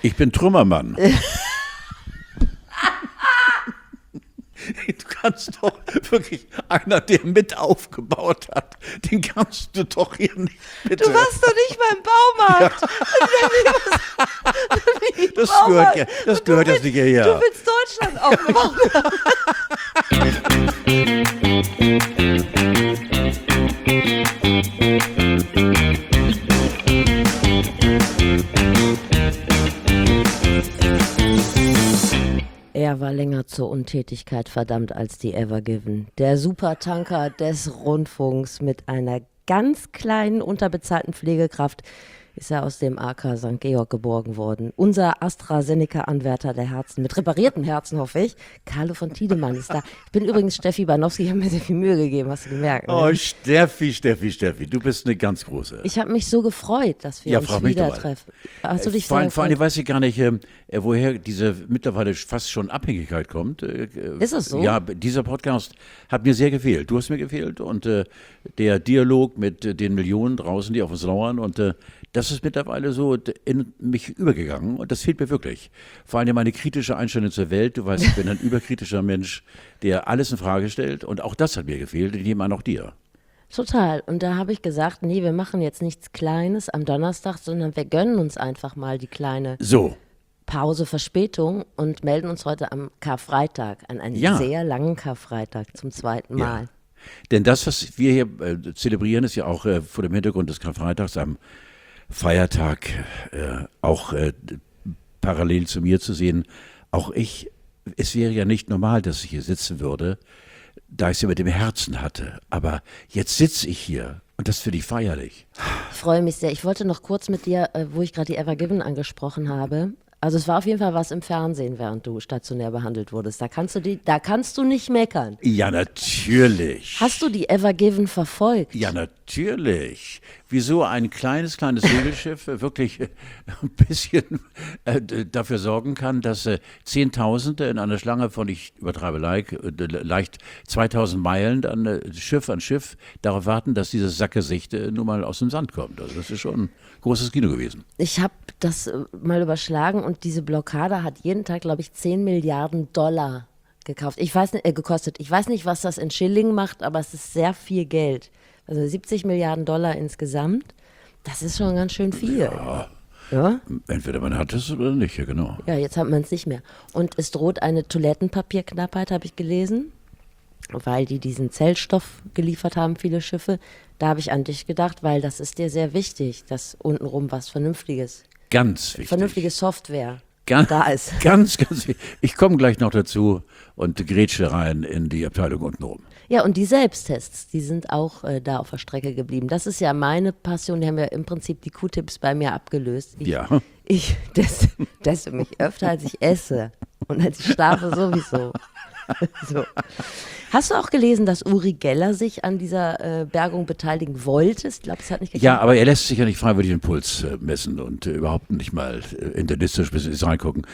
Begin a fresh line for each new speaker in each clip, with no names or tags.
Ich bin Trümmermann. Du kannst doch wirklich, einer, der mit aufgebaut hat, den kannst du doch hier nicht, bitte.
Du warst doch nicht beim Baumarkt.
Ja. Das gehört jetzt nicht hierher.
Du willst Deutschland aufmachen. Er war länger zur Untätigkeit verdammt als die Ever Given. Der Supertanker des Rundfunks mit einer ganz kleinen, unterbezahlten Pflegekraft ist er aus dem AK St. Georg geborgen worden. Unser AstraZeneca-Anwärter der Herzen, mit reparierten Herzen, hoffe ich. Carlo von Tiedemann ist da. Ich bin übrigens Steffi Banowski, ich habe mir sehr viel Mühe gegeben, hast du gemerkt. Ne?
Oh, Steffi, du bist eine ganz große.
Ich habe mich so gefreut, dass wir uns wieder treffen. Hast du dich
vor allem weiß ich gar nicht, woher diese mittlerweile fast schon Abhängigkeit kommt.
Ist es so?
Ja, dieser Podcast hat mir sehr gefehlt. Du hast mir gefehlt und der Dialog mit den Millionen draußen, die auf uns lauern und das ist mittlerweile so in mich übergegangen und das fehlt mir wirklich. Vor allem meine kritische Einstellung zur Welt. Du weißt, ich bin ein überkritischer Mensch, der alles in Frage stellt und auch das hat mir gefehlt, ich nehme an, auch dir.
Total. Und da habe ich gesagt, nee, wir machen jetzt nichts Kleines am Donnerstag, sondern wir gönnen uns einfach mal die kleine Pause, Verspätung und melden uns heute am Karfreitag, an einem sehr langen Karfreitag zum zweiten Mal.
Ja. Denn das, was wir hier zelebrieren, ist ja auch vor dem Hintergrund des Karfreitags am Feiertag auch parallel zu mir zu sehen. Auch es wäre ja nicht normal, dass ich hier sitzen würde, da ich es ja mit dem Herzen hatte. Aber jetzt sitze ich hier und das finde ich feierlich.
Ich freue mich sehr. Ich wollte noch kurz mit dir, wo ich gerade die Ever Given angesprochen habe. Also es war auf jeden Fall was im Fernsehen, während du stationär behandelt wurdest. Da kannst du nicht meckern.
Ja, natürlich.
Hast du die Ever Given verfolgt?
Ja, natürlich. Wieso ein kleines Segelschiff wirklich ein bisschen dafür sorgen kann, dass Zehntausende in einer Schlange von, ich übertreibe leicht 2000 Meilen an Schiff darauf warten, dass dieses Sackgesicht nun mal aus dem Sand kommt. Also das ist schon ein großes Kino gewesen.
Ich habe das mal überschlagen und diese Blockade hat jeden Tag, glaube ich, 10 Milliarden Dollar gekostet. Ich weiß nicht, was das in Schilling macht, aber es ist sehr viel Geld. Also 70 Milliarden Dollar insgesamt, das ist schon ganz schön viel. Ja?
Entweder man hat es oder nicht, ja genau.
Ja, jetzt hat man es nicht mehr. Und es droht eine Toilettenpapierknappheit, habe ich gelesen, weil die diesen Zellstoff geliefert haben, viele Schiffe. Da habe ich an dich gedacht, weil das ist dir sehr wichtig, dass untenrum was Vernünftiges,
ganz wichtig,
vernünftige Software da ist.
Ganz wichtig. Ich komme gleich noch dazu und grätsche rein in die Abteilung untenrum.
Ja, und die Selbsttests, die sind auch da auf der Strecke geblieben. Das ist ja meine Passion, die haben ja im Prinzip die Q-Tips bei mir abgelöst. Ich teste mich öfter, als ich esse und als ich schlafe sowieso. So. Hast du auch gelesen, dass Uri Geller sich an dieser Bergung beteiligen wollte? Ich glaube, es hat nicht geklappt.
Ja, aber er lässt sich ja nicht freiwillig den Puls messen und überhaupt nicht mal internistisch bis reingucken.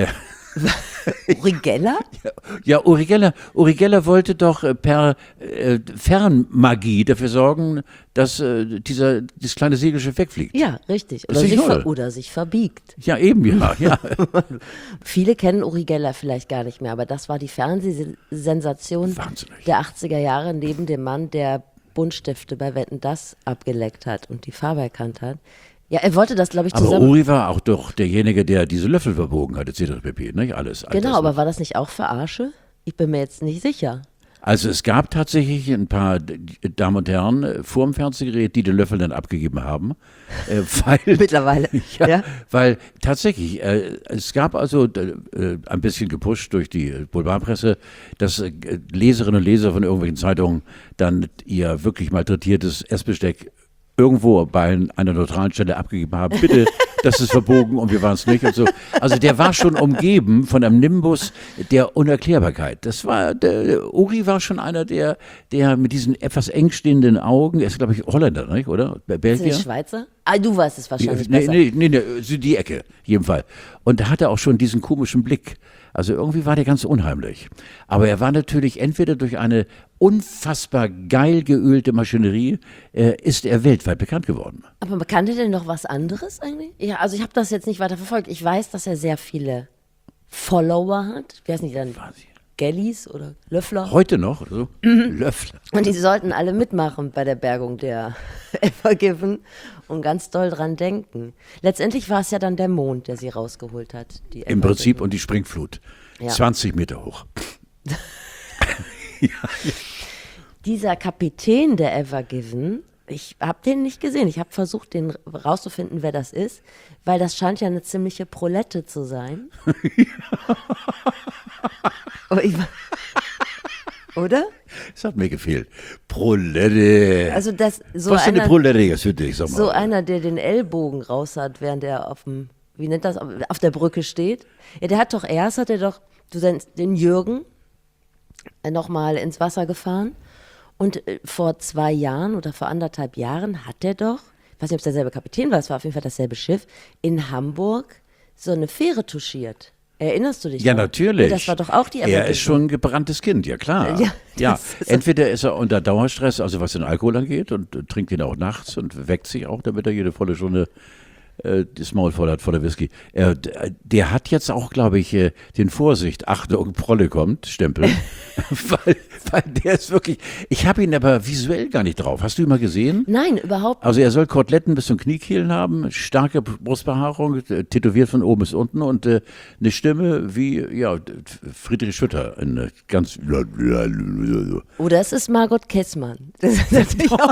Uri Geller?
Ja, Uri Geller wollte doch per Fernmagie dafür sorgen, dass dieses kleine Segelschiff wegfliegt.
Ja, richtig. Oder sich verbiegt.
Ja, eben, ja.
Viele kennen Uri Geller vielleicht gar nicht mehr, aber das war die Fernsehsensation der 80er Jahre, neben dem Mann, der Buntstifte bei Wetten, dass abgeleckt hat und die Farbe erkannt hat. Ja, er wollte das, glaube ich, zusammen...
Aber Uri war auch doch derjenige, der diese Löffel verbogen hat, etc. pp. Nicht? Alles
genau, aber war das nicht auch Verarsche? Ich bin mir jetzt nicht sicher.
Also es gab tatsächlich ein paar Damen und Herren vor dem Fernsehgerät, die den Löffel dann abgegeben haben. Weil,
mittlerweile, ja.
Weil tatsächlich, es gab also ein bisschen gepusht durch die Boulevardpresse, dass Leserinnen und Leser von irgendwelchen Zeitungen dann ihr wirklich malträtiertes Essbesteck irgendwo bei einer neutralen Stelle abgegeben haben. Bitte, das ist verbogen und wir waren es nicht und so. Also der war schon umgeben von einem Nimbus der Unerklärbarkeit. Uri war schon einer, der mit diesen etwas eng stehenden Augen, er ist glaube ich Holländer, nicht, oder? Belgier?
Ist er Schweizer? du weißt es wahrscheinlich
Nee,
besser.
nee, so die Ecke, jeden Fall. Und da hatte er auch schon diesen komischen Blick. Also irgendwie war der ganz unheimlich. Aber er war natürlich entweder durch eine unfassbar geil geölte Maschinerie, ist er weltweit bekannt geworden.
Aber kannte der noch was anderes eigentlich? Ja, also ich habe das jetzt nicht weiter verfolgt. Ich weiß, dass er sehr viele Follower hat. Wie heißen die dann? Gellies oder Löffler?
Heute noch, so Löffler.
Und die sollten alle mitmachen bei der Bergung der Evergiven und ganz doll dran denken. Letztendlich war es ja dann der Mond, der sie rausgeholt hat. Die
Im Prinzip und die Springflut.
Ja.
20 Meter hoch.
Dieser Kapitän der Evergiven, ich habe den nicht gesehen. Ich habe versucht, den rauszufinden, wer das ist, weil das scheint ja eine ziemliche Prolette zu sein. Oder?
Das hat mir gefehlt. Prolette.
Also das so
Was ist denn eine
einer,
Prolette jetzt für dich? Sag mal.
so einer, der den Ellbogen raus hat, während er auf dem, wie nennt das, auf der Brücke steht. Ja, der hat doch den Jürgen nochmal ins Wasser gefahren. Und vor 2 Jahren oder vor 1,5 Jahren hat er doch, ich weiß nicht, ob es derselbe Kapitän war, es war auf jeden Fall dasselbe Schiff, in Hamburg so eine Fähre touchiert. Erinnerst du dich?
Ja,
noch?
natürlich.
Das war doch auch die
Er
Evergiven.
ist schon ein gebranntes Kind, ja klar.
Ja,
Ja,
das ist-
entweder ist er unter Dauerstress, also was den Alkohol angeht, und trinkt ihn auch nachts und weckt sich auch, damit er jede volle Stunde das Maul voll hat vor der Whisky. Der hat jetzt auch, glaube ich, den Vorsicht, Achtung, Prolle kommt, Stempel. weil der ist wirklich, ich habe ihn aber visuell gar nicht drauf. Hast du ihn mal gesehen?
Nein, überhaupt
Also er soll Koteletten bis zum Kniekehlen haben, starke Brustbehaarung, tätowiert von oben bis unten und eine Stimme wie Friedrich Schütter. Ganz
Oder es ist Margot Kessmann. Das ist natürlich auch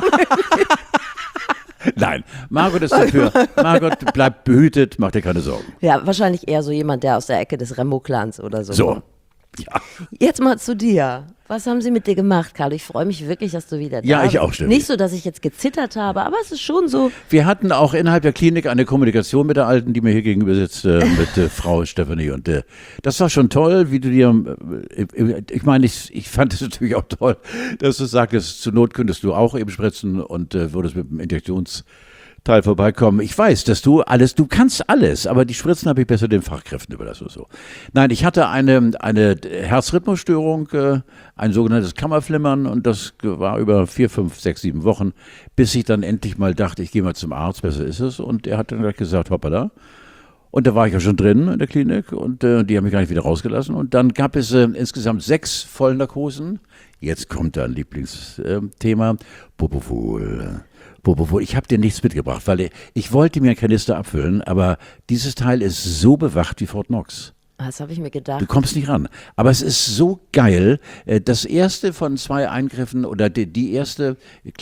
Nein, Margot ist dafür. Margot bleibt behütet, mach dir keine Sorgen.
ja, wahrscheinlich eher so jemand, der aus der Ecke des Rembo-Clans oder so.
So.
kommt.
Ja.
Jetzt mal zu dir. Was haben sie mit dir gemacht, Carlo? Ich freue mich wirklich, dass du wieder da bist.
Ja, ich auch, Steffi.
Nicht so, dass ich jetzt gezittert habe, aber es ist schon so.
Wir hatten auch innerhalb der Klinik eine Kommunikation mit der Alten, die mir hier gegenüber sitzt, mit Frau Stefanie. Und das war schon toll, wie du dir, ich meine, ich fand es natürlich auch toll, dass du sagtest, zur Not könntest du auch eben spritzen und würdest mit dem Injektionsteil vorbeikommen. Ich weiß, dass du kannst alles, aber die Spritzen habe ich besser den Fachkräften überlassen und so. Nein, ich hatte eine Herzrhythmusstörung, ein sogenanntes Kammerflimmern und das war über 4, 5, 6, 7 Wochen, bis ich dann endlich mal dachte, ich gehe mal zum Arzt, besser ist es. Und er hat dann gleich gesagt, hoppala. Und da war ich ja schon drin in der Klinik und die haben mich gar nicht wieder rausgelassen. Und dann gab es insgesamt 6 Vollnarkosen. Jetzt kommt dein Lieblingsthema, Propofol. Ich habe dir nichts mitgebracht, weil ich wollte mir einen Kanister abfüllen, aber dieses Teil ist so bewacht wie Fort Knox.
Das habe ich mir gedacht.
Du kommst nicht ran. Aber es ist so geil. Das erste von 2 Eingriffen oder die erste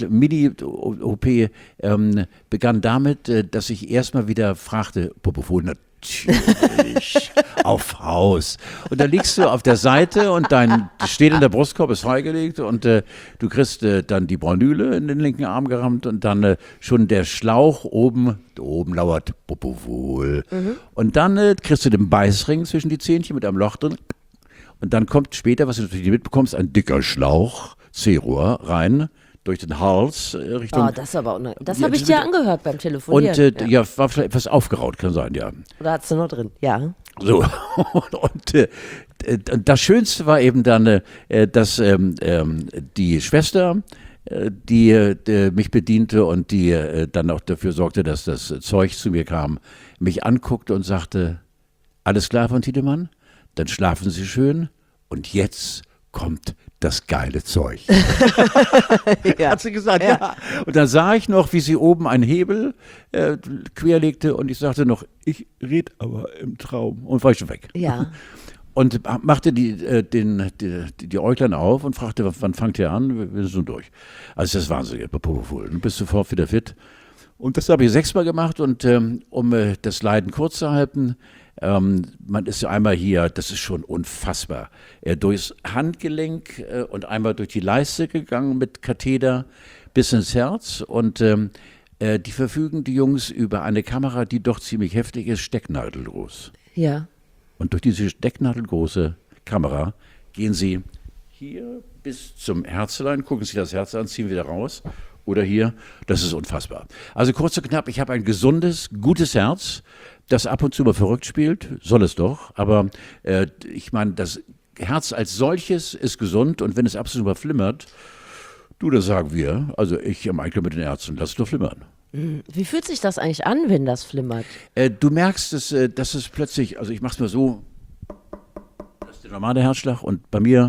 Mini-OP begann damit, dass ich erstmal wieder fragte, Propofol, natürlich, auf Haus. Und da liegst du auf der Seite und dein stehender Brustkorb ist freigelegt und du kriegst dann die Brandyle in den linken Arm gerammt und dann schon der Schlauch oben lauert Propofol. Und dann kriegst du den Beißring zwischen die Zähnchen mit einem Loch drin. Und dann kommt später, was du natürlich mitbekommst, ein dicker Schlauch, C-Rohr, rein durch den Hals Richtung.
Oh, das ist aber das
Ja,
habe ich
das
dir
wird-
angehört beim
Und
Telefonieren.
war vielleicht etwas aufgeraut, kann sein, ja.
Oder hast du noch drin? Ja.
So, und das Schönste war eben dann, dass die Schwester, die mich bediente und die dann auch dafür sorgte, dass das Zeug zu mir kam, mich anguckte und sagte, alles klar von Tiedemann, dann schlafen Sie schön und jetzt kommt das geile Zeug.
Ja.
Hat sie gesagt, ja. Und dann sah ich noch, wie sie oben einen Hebel querlegte und ich sagte noch, ich red aber im Traum und war ich schon weg.
Ja.
Und machte die Äuglein auf und fragte, wann fangt ihr an? Wir sind schon durch. Also das ist wahnsinnig, Propofol. Du bist sofort wieder fit. Und das habe ich 6-mal gemacht und um das Leiden kurz zu halten, man ist ja einmal hier, das ist schon unfassbar, durchs Handgelenk und einmal durch die Leiste gegangen mit Katheter bis ins Herz und die verfügen, die Jungs, über eine Kamera, die doch ziemlich heftig ist, stecknadelgroß.
Ja.
Und durch diese stecknadelgroße Kamera gehen sie hier bis zum Herzlein, gucken sich das Herz an, ziehen wieder raus oder hier. Das ist unfassbar. Also kurz und knapp, ich habe ein gesundes, gutes Herz, das ab und zu mal verrückt spielt, soll es doch. Aber ich meine, das Herz als solches ist gesund und wenn es ab und zu mal flimmert, das sagen wir, also ich im Einklang mit den Ärzten, lass es doch flimmern.
Wie fühlt sich das eigentlich an, wenn das flimmert?
Du merkst, dass es plötzlich, also ich mache es mal so, das ist der normale Herzschlag und bei mir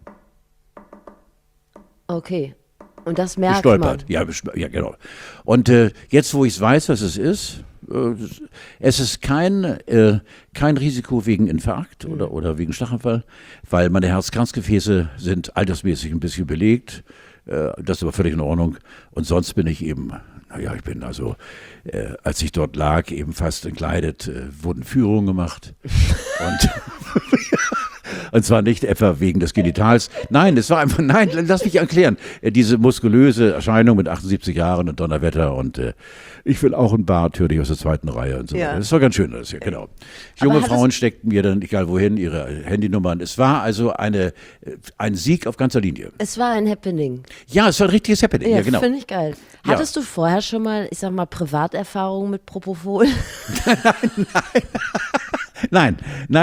Okay. Und das merkt
gestolpert.
man.
Ja, genau. Und jetzt, wo ich weiß, was es ist kein Risiko wegen Infarkt oder wegen Schlaganfall, weil meine Herz-Kranzgefäße sind altersmäßig ein bisschen belegt. Das ist aber völlig in Ordnung. Und sonst bin ich eben, ich bin also, als ich dort lag, eben fast entkleidet, wurden Führungen gemacht. Und zwar nicht etwa wegen des Genitals. Nein, es war einfach, nein, lass mich erklären. Diese muskulöse Erscheinung mit 78 Jahren und Donnerwetter und ich will auch ein Bart, höre ich aus der zweiten Reihe und so weiter. Das war ganz schön, das hier, genau. Junge Frauen steckten mir dann, egal wohin, ihre Handynummern. Es war also ein Sieg auf ganzer Linie.
Es war ein Happening.
Ja, es war ein richtiges Happening, ja genau.
Finde ich geil. Hattest du vorher schon mal, ich sag mal, Privaterfahrungen mit Propofol?
Nein.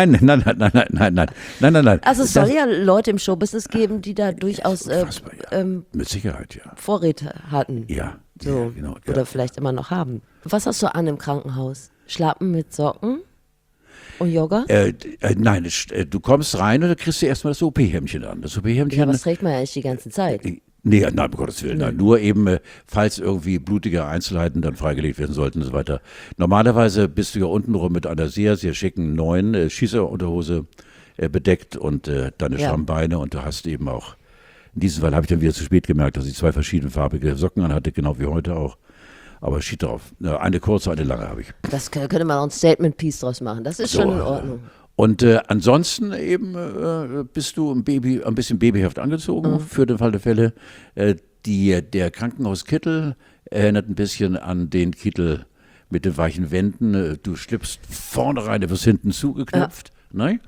Also es soll ja Leute im Showbusiness geben, die da durchaus
Unfassbar, mit Sicherheit, ja.
Vorräte hatten.
Ja,
So.
ja, genau.
Oder vielleicht immer noch haben. Was hast du an im Krankenhaus? Schlappen mit Socken und Yoga?
Nein, du kommst rein und dann kriegst du erstmal das OP-Hemdchen an. Das OP-Hemdchen.
Ja, was trägt man ja eigentlich die ganze Zeit?
Nee, nein, um Gottes Willen. Nein. Nur eben, falls irgendwie blutige Einzelheiten dann freigelegt werden sollten und so weiter. Normalerweise bist du ja untenrum mit einer sehr, sehr schicken neuen Schießerunterhose bedeckt und deine Schrammbeine und du hast eben auch, in diesem Fall habe ich dann wieder zu spät gemerkt, dass ich 2 verschiedenfarbige Socken anhatte, genau wie heute auch. Aber steht drauf. Eine kurze, eine lange habe ich.
Das könnte man auch ein Statement-Piece draus machen. Das ist schon in Ordnung.
Und ansonsten eben bist du ein bisschen babyhaft angezogen für den Fall der Fälle. Der Krankenhauskittel erinnert ein bisschen an den Kittel mit den weichen Wänden. Du schlüpfst vorne rein, du wirst hinten zugeknöpft. Ne?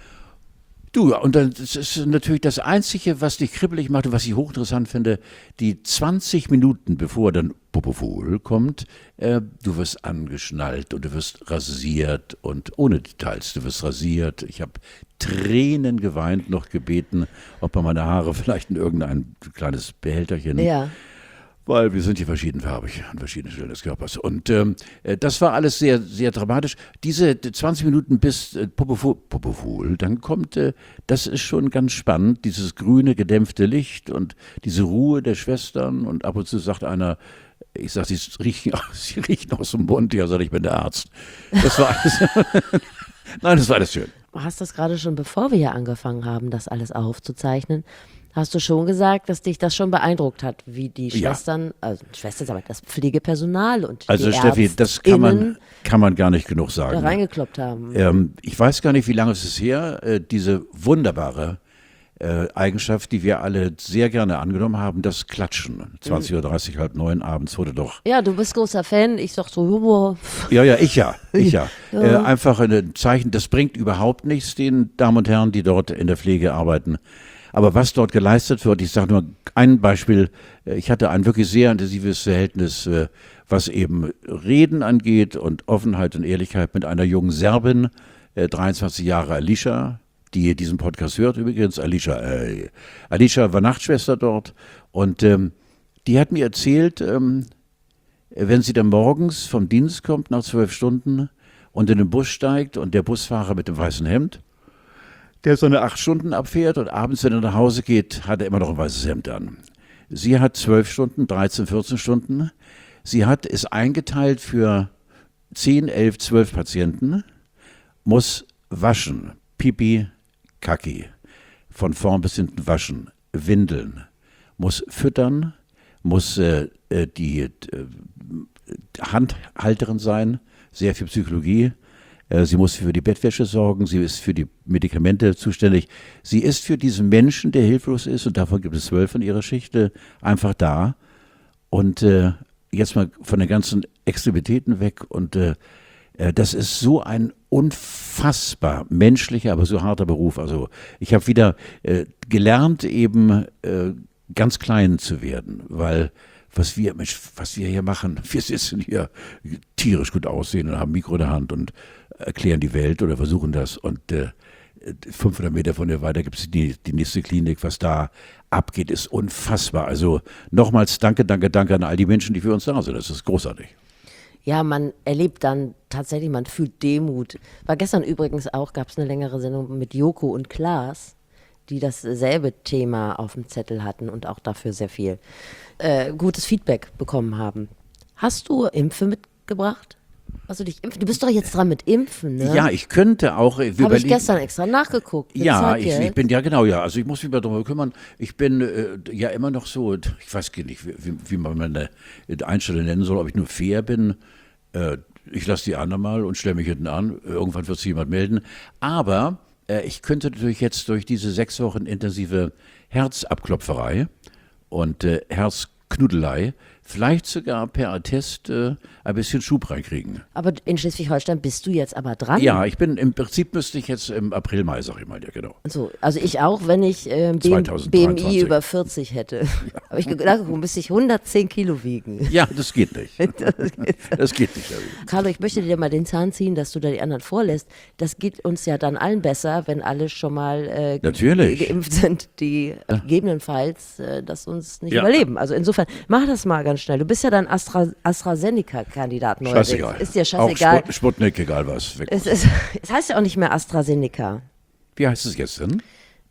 Und dann das ist natürlich das Einzige, was dich kribbelig macht und was ich hochinteressant finde, die 20 Minuten, bevor dann Propofol kommt, du wirst angeschnallt und du wirst rasiert und ohne Details, du wirst rasiert. Ich habe Tränen geweint, noch gebeten, ob man meine Haare vielleicht in irgendein kleines Behälterchen.
Ja.
Weil wir sind hier verschiedenfarbig an verschiedenen Stellen des Körpers. Und das war alles sehr, sehr dramatisch. Diese 20 Minuten bis Propofol, dann kommt, das ist schon ganz spannend, dieses grüne, gedämpfte Licht und diese Ruhe der Schwestern. Und ab und zu sagt einer, ich sag, sie riechen aus dem Mund. Ja, sag ich, bin der Arzt. Das war alles, nein, das war alles schön.
Du hast das gerade schon, bevor wir hier angefangen haben, das alles aufzuzeichnen, hast du schon gesagt, dass dich das schon beeindruckt hat, wie die Schwestern, das Pflegepersonal und
also
die
Steffi, das kann man gar nicht genug sagen.
Da reingekloppt haben.
Ich weiß gar nicht, wie lange es ist her, diese wunderbare Eigenschaft, die wir alle sehr gerne angenommen haben, das Klatschen. 20:30 Uhr, 8:30 abends wurde doch.
Ja, du bist großer Fan, ich sag so, Humor.
Ja, ich ja. Einfach ein Zeichen, das bringt überhaupt nichts den Damen und Herren, die dort in der Pflege arbeiten. Aber was dort geleistet wird, ich sage nur ein Beispiel, ich hatte ein wirklich sehr intensives Verhältnis, was eben Reden angeht und Offenheit und Ehrlichkeit mit einer jungen Serbin, 23 Jahre Alicia, die diesen Podcast hört übrigens. Alicia war Nachtschwester dort und die hat mir erzählt, wenn sie dann morgens vom Dienst kommt nach 12 Stunden und in den Bus steigt und der Busfahrer mit dem weißen Hemd, der so eine 8 Stunden abfährt und abends, wenn er nach Hause geht, hat er immer noch ein weißes Hemd an. Sie hat 12 Stunden, 13, 14 Stunden. Sie ist eingeteilt für 10, 11, 12 Patienten, muss waschen, Pipi, Kaki, von vorn bis hinten waschen, windeln, muss füttern, muss die Handhalterin sein, sehr viel Psychologie. Sie muss für die Bettwäsche sorgen, sie ist für die Medikamente zuständig. Sie ist für diesen Menschen, der hilflos ist, und davon gibt es 12 in ihrer Schicht, einfach da. Und jetzt mal von den ganzen Extremitäten weg. Und das ist so ein unfassbar menschlicher, aber so harter Beruf. Also ich habe wieder gelernt, eben ganz klein zu werden, weil was wir hier machen. Wir sitzen hier tierisch gut aussehen und haben ein Mikro in der Hand und erklären die Welt oder versuchen das. Und 500 Meter von hier weiter gibt es die nächste Klinik. Was da abgeht, ist unfassbar. Also nochmals danke an all die Menschen, die für uns da sind. Das ist großartig.
Ja, man erlebt dann tatsächlich, man fühlt Demut. War gestern übrigens auch, gab es eine längere Sendung mit Joko und Klaas, die dasselbe Thema auf dem Zettel hatten und auch dafür sehr viel gutes Feedback bekommen haben. Hast du Impfe mitgebracht? Hast du dich impfen? Du bist doch jetzt dran mit Impfen, ne?
Ja, ich könnte auch.
Habe ich gestern extra nachgeguckt.
Ja, ich bin, ja genau, ja. Also ich muss mich mal darum kümmern. Ich bin ja immer noch so, ich weiß gar nicht, wie man meine Einstellung nennen soll, ob ich nur fair bin. Ich lasse die anderen mal und stelle mich hinten an. Irgendwann wird sich jemand melden. Aber ich könnte natürlich jetzt durch diese 6 Wochen intensive Herzabklopferei und Herzknudelei vielleicht sogar per Attest ein bisschen Schub reinkriegen.
Aber in Schleswig-Holstein bist du jetzt aber dran?
Ja, im Prinzip müsste ich jetzt im April, Mai, sag ich mal, ja genau.
Also ich auch, wenn ich BMI über 40 hätte. Ja. Aber ich gedacht, müsste ich 110 Kilo wiegen.
Ja, das geht nicht. Das geht nicht.
Carlo, ich möchte dir mal den Zahn ziehen, dass du da die anderen vorlässt. Das geht uns ja dann allen besser, wenn alle schon mal geimpft sind, die gegebenenfalls das uns nicht überleben. Also insofern, mach das mal ganz schnell. Du bist ja dann AstraZeneca-Kandidat neuerdings.
Scheißegal.
Ist dir scheißegal.
Auch Sputnik, egal was.
Es heißt ja auch nicht mehr AstraZeneca.
Wie heißt es jetzt denn?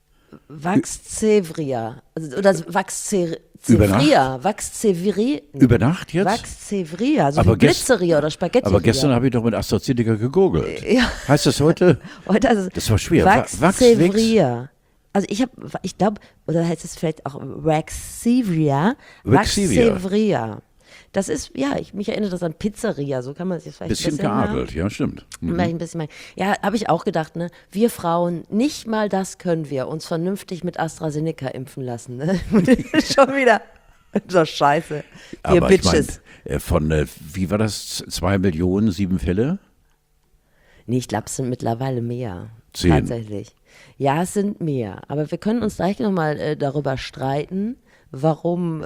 Vaxzevria. Oder Vaxzevria.
Über Nacht jetzt?
Vaxzevria. So wie Blitzeria oder Spaghetti.
Aber gestern habe ich doch mit AstraZeneca gegoogelt.
Ja.
Heißt das heute?
Das
war schwer.
Vaxzevria. Also ich glaube, oder heißt es vielleicht auch Vaxzevria? Vaxzevria. Das ist, mich erinnert das an Pizzeria, so kann man sich das vielleicht
bisschen geadelt, ja, stimmt.
Ein bisschen ja, habe ich auch gedacht, ne? Wir Frauen, nicht mal das können wir, uns vernünftig mit AstraZeneca impfen lassen, ne? Schon wieder so scheiße. Wir
aber
Bitches.
Ich mein, wie war das, 2 Millionen, 7 Fälle?
Nee, ich glaube, es sind mittlerweile mehr.
10.
Tatsächlich. Ja, es sind mehr. Aber wir können uns gleich nochmal darüber streiten, warum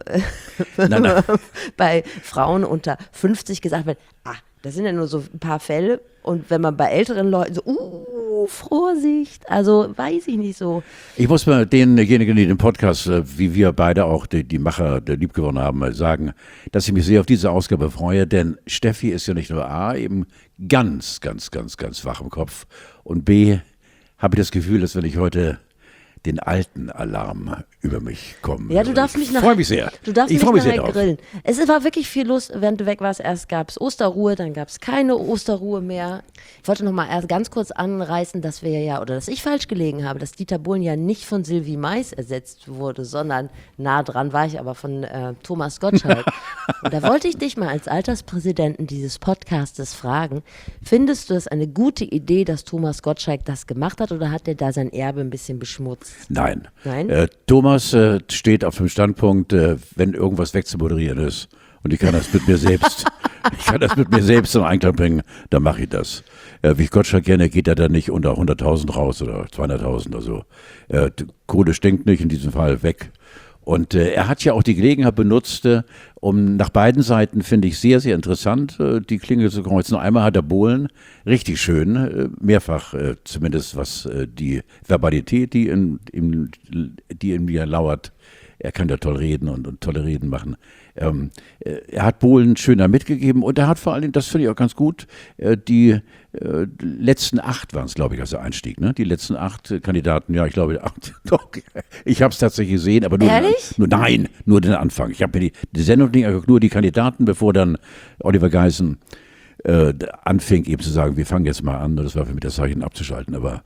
bei Frauen unter 50 gesagt wird, das sind ja nur so ein paar Fälle. Und wenn man bei älteren Leuten so, Vorsicht, also weiß ich nicht so.
Ich muss mal denjenigen, die den Podcast, wie wir beide auch, die Macher, der liebgewonnen haben, sagen, dass ich mich sehr auf diese Ausgabe freue, denn Steffi ist ja nicht nur A, eben ganz, ganz, ganz, ganz wach im Kopf und B, habe ich das Gefühl, dass wenn ich heute den alten Alarm über mich kommen.
Ja, du darfst mich nachher.
Ich freue mich sehr.
Du darfst mich nachher grillen. Es war wirklich viel los, während du weg warst. Erst gab es Osterruhe, dann gab es keine Osterruhe mehr. Ich wollte noch mal erst ganz kurz anreißen, dass ich falsch gelegen habe, dass Dieter Bohlen ja nicht von Sylvie Mais ersetzt wurde, sondern nah dran war ich aber von Thomas Gottschalk. Und da wollte ich dich mal als Alterspräsidenten dieses Podcastes fragen, findest du das eine gute Idee, dass Thomas Gottschalk das gemacht hat oder hat er da sein Erbe ein bisschen beschmutzt?
Nein.
Nein?
Thomas steht auf dem Standpunkt, wenn irgendwas wegzumoderieren ist und ich kann das mit mir selbst in Einklang bringen, dann mache ich das. Wie ich Gottschalk kenne, geht er dann nicht unter 100.000 raus oder 200.000 oder so. Kohle stinkt nicht, in diesem Fall weg. Und er hat ja auch die Gelegenheit benutzt, um nach beiden Seiten, finde ich, sehr, sehr interessant, die Klinge zu kreuzen. Einmal hat er Bohlen, richtig schön, mehrfach zumindest, was die Verbalität, die in mir lauert. Er kann ja toll reden und tolle Reden machen. Er hat Bohlen schöner mitgegeben und er hat vor allem, das finde ich auch ganz gut, die letzten 8 waren es, glaube ich, als er einstieg. Ne? Die letzten 8 Kandidaten, ja, ich glaube, 8, doch, ich habe es tatsächlich gesehen, aber nur den Anfang. Ich habe mir die Sendung nicht angeguckt, nur die Kandidaten, bevor dann Oliver Geißen anfing eben zu sagen, wir fangen jetzt mal an. Das war für mich das Zeichen abzuschalten, aber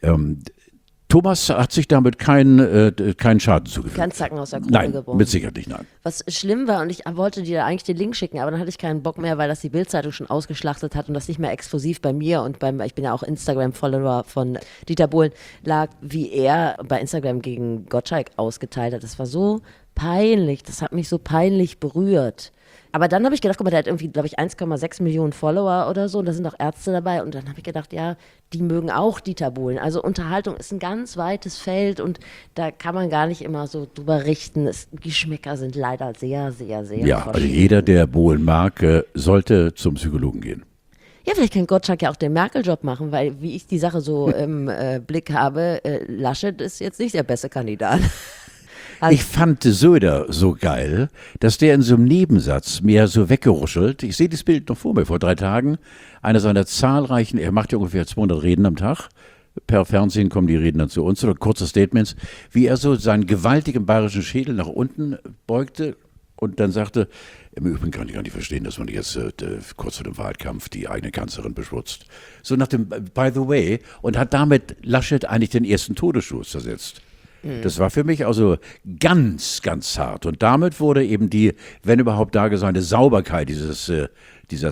Thomas hat sich damit keinen Schaden zugefügt.
Kein Zacken aus der Krone geboren.
Nein, mit Sicherheit nicht, nein.
Was schlimm war, und ich wollte dir eigentlich den Link schicken, aber dann hatte ich keinen Bock mehr, weil das die Bild-Zeitung schon ausgeschlachtet hat und das nicht mehr exklusiv bei mir und ich bin ja auch Instagram-Follower von Dieter Bohlen, lag, wie er bei Instagram gegen Gottschalk ausgeteilt hat. Das war so peinlich, das hat mich so peinlich berührt. Aber dann habe ich gedacht, guck mal, der hat irgendwie, glaube ich, 1,6 Millionen Follower oder so und da sind auch Ärzte dabei und dann habe ich gedacht, ja, die mögen auch Dieter Bohlen. Also Unterhaltung ist ein ganz weites Feld und da kann man gar nicht immer so drüber richten. Geschmäcker sind leider sehr, sehr, sehr
Ja, also
verschieden.
jeder, der Bohlen mag, sollte zum Psychologen gehen.
Ja, vielleicht kann Gottschalk ja auch den Merkel-Job machen, weil wie ich die Sache so im Blick habe, Laschet ist jetzt nicht der beste Kandidat. Also,
Ich fand Söder so geil, dass der in so einem Nebensatz mir so weggeruschelt, ich sehe das Bild noch vor mir, vor 3 Tagen, einer seiner zahlreichen, er macht ja ungefähr 200 Reden am Tag, per Fernsehen kommen die Reden dann zu uns, oder kurze Statements, wie er so seinen gewaltigen bayerischen Schädel nach unten beugte und dann sagte, im Übrigen kann ich gar nicht verstehen, dass man jetzt kurz vor dem Wahlkampf die eigene Kanzlerin beschmutzt. So nach dem By the way, und hat damit Laschet eigentlich den ersten Todesstoß versetzt. Das war für mich also ganz, ganz hart. Und damit wurde eben die, wenn überhaupt da gesagte Sauberkeit dieser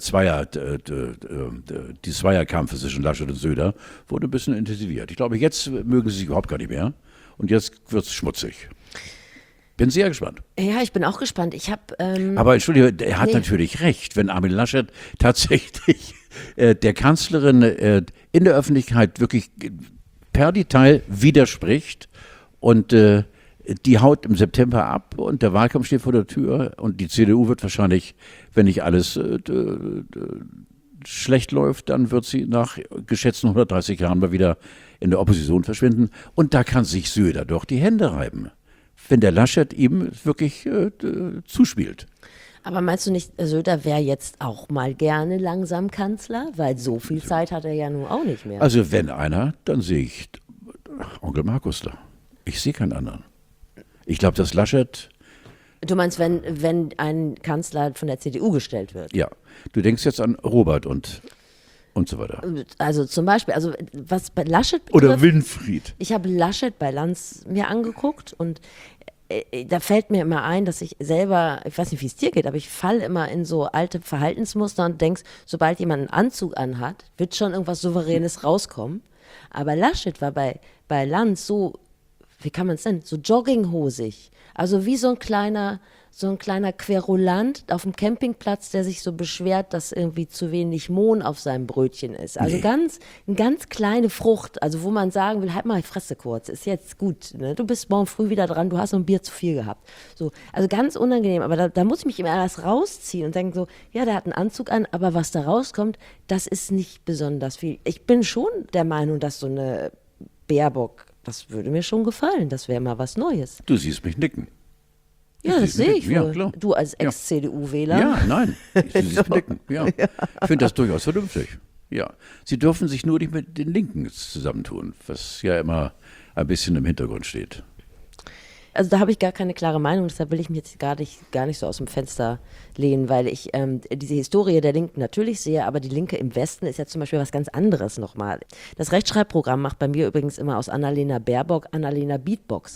Zweierkampf zwischen Laschet und Söder, wurde ein bisschen intensiviert. Ich glaube, jetzt mögen sie sich überhaupt gar nicht mehr. Und jetzt wird es schmutzig. Bin sehr gespannt.
ja, ich bin auch gespannt. Ich habe
Aber Entschuldige, er hat natürlich recht, wenn Armin Laschet tatsächlich der Kanzlerin in der Öffentlichkeit wirklich per Detail widerspricht und die haut im September ab und der Wahlkampf steht vor der Tür und die CDU wird wahrscheinlich, wenn nicht alles schlecht läuft, dann wird sie nach geschätzten 130 Jahren mal wieder in der Opposition verschwinden und da kann sich Söder doch die Hände reiben, wenn der Laschet ihm wirklich zuspielt.
Aber meinst du nicht, Söder wäre jetzt auch mal gerne langsam Kanzler? Weil so viel Zeit hat er ja nun auch nicht mehr.
Also wenn einer, dann sehe ich Onkel Markus da. Ich sehe keinen anderen. Ich glaube, dass Laschet,
Du meinst, wenn ein Kanzler von der CDU gestellt wird?
ja, du denkst jetzt an Robert und so weiter.
Also zum Beispiel, also was bei Laschet betrifft,
Oder Winfried.
ich habe Laschet bei Lanz mir angeguckt und da fällt mir immer ein, dass ich selber, ich weiß nicht, wie es dir geht, aber ich falle immer in so alte Verhaltensmuster und denkst, sobald jemand einen Anzug anhat, wird schon irgendwas Souveränes rauskommen. Aber Laschet war bei Lanz so, wie kann man es nennen, so jogginghosig. Also wie so ein kleiner Querulant auf dem Campingplatz, der sich so beschwert, dass irgendwie zu wenig Mohn auf seinem Brötchen ist. Also eine ganz kleine Frucht, also wo man sagen will, halt mal die Fresse kurz, ist jetzt gut. Ne? Du bist morgen früh wieder dran, du hast noch ein Bier zu viel gehabt. So, also ganz unangenehm, aber da muss ich mich immer erst rausziehen und denken so, ja, der hat einen Anzug an, aber was da rauskommt, das ist nicht besonders viel. Ich bin schon der Meinung, dass so eine Baerbock, das würde mir schon gefallen, das wäre mal was Neues.
Du siehst mich nicken.
Ja, das sehe ich
Ja,
wohl.
klar.
Du als
Ja.
Ex-CDU-Wähler.
Ja, nein, du siehst mich nicken. Ja. Ich finde das durchaus vernünftig. Ja. Sie dürfen sich nur nicht mit den Linken zusammentun, was ja immer ein bisschen im Hintergrund steht.
Also da habe ich gar keine klare Meinung, deshalb will ich mich jetzt gar nicht so aus dem Fenster lehnen, weil ich diese Historie der Linken natürlich sehe, aber die Linke im Westen ist ja zum Beispiel was ganz anderes nochmal. Das Rechtschreibprogramm macht bei mir übrigens immer aus Annalena Baerbock Annalena Beatbox.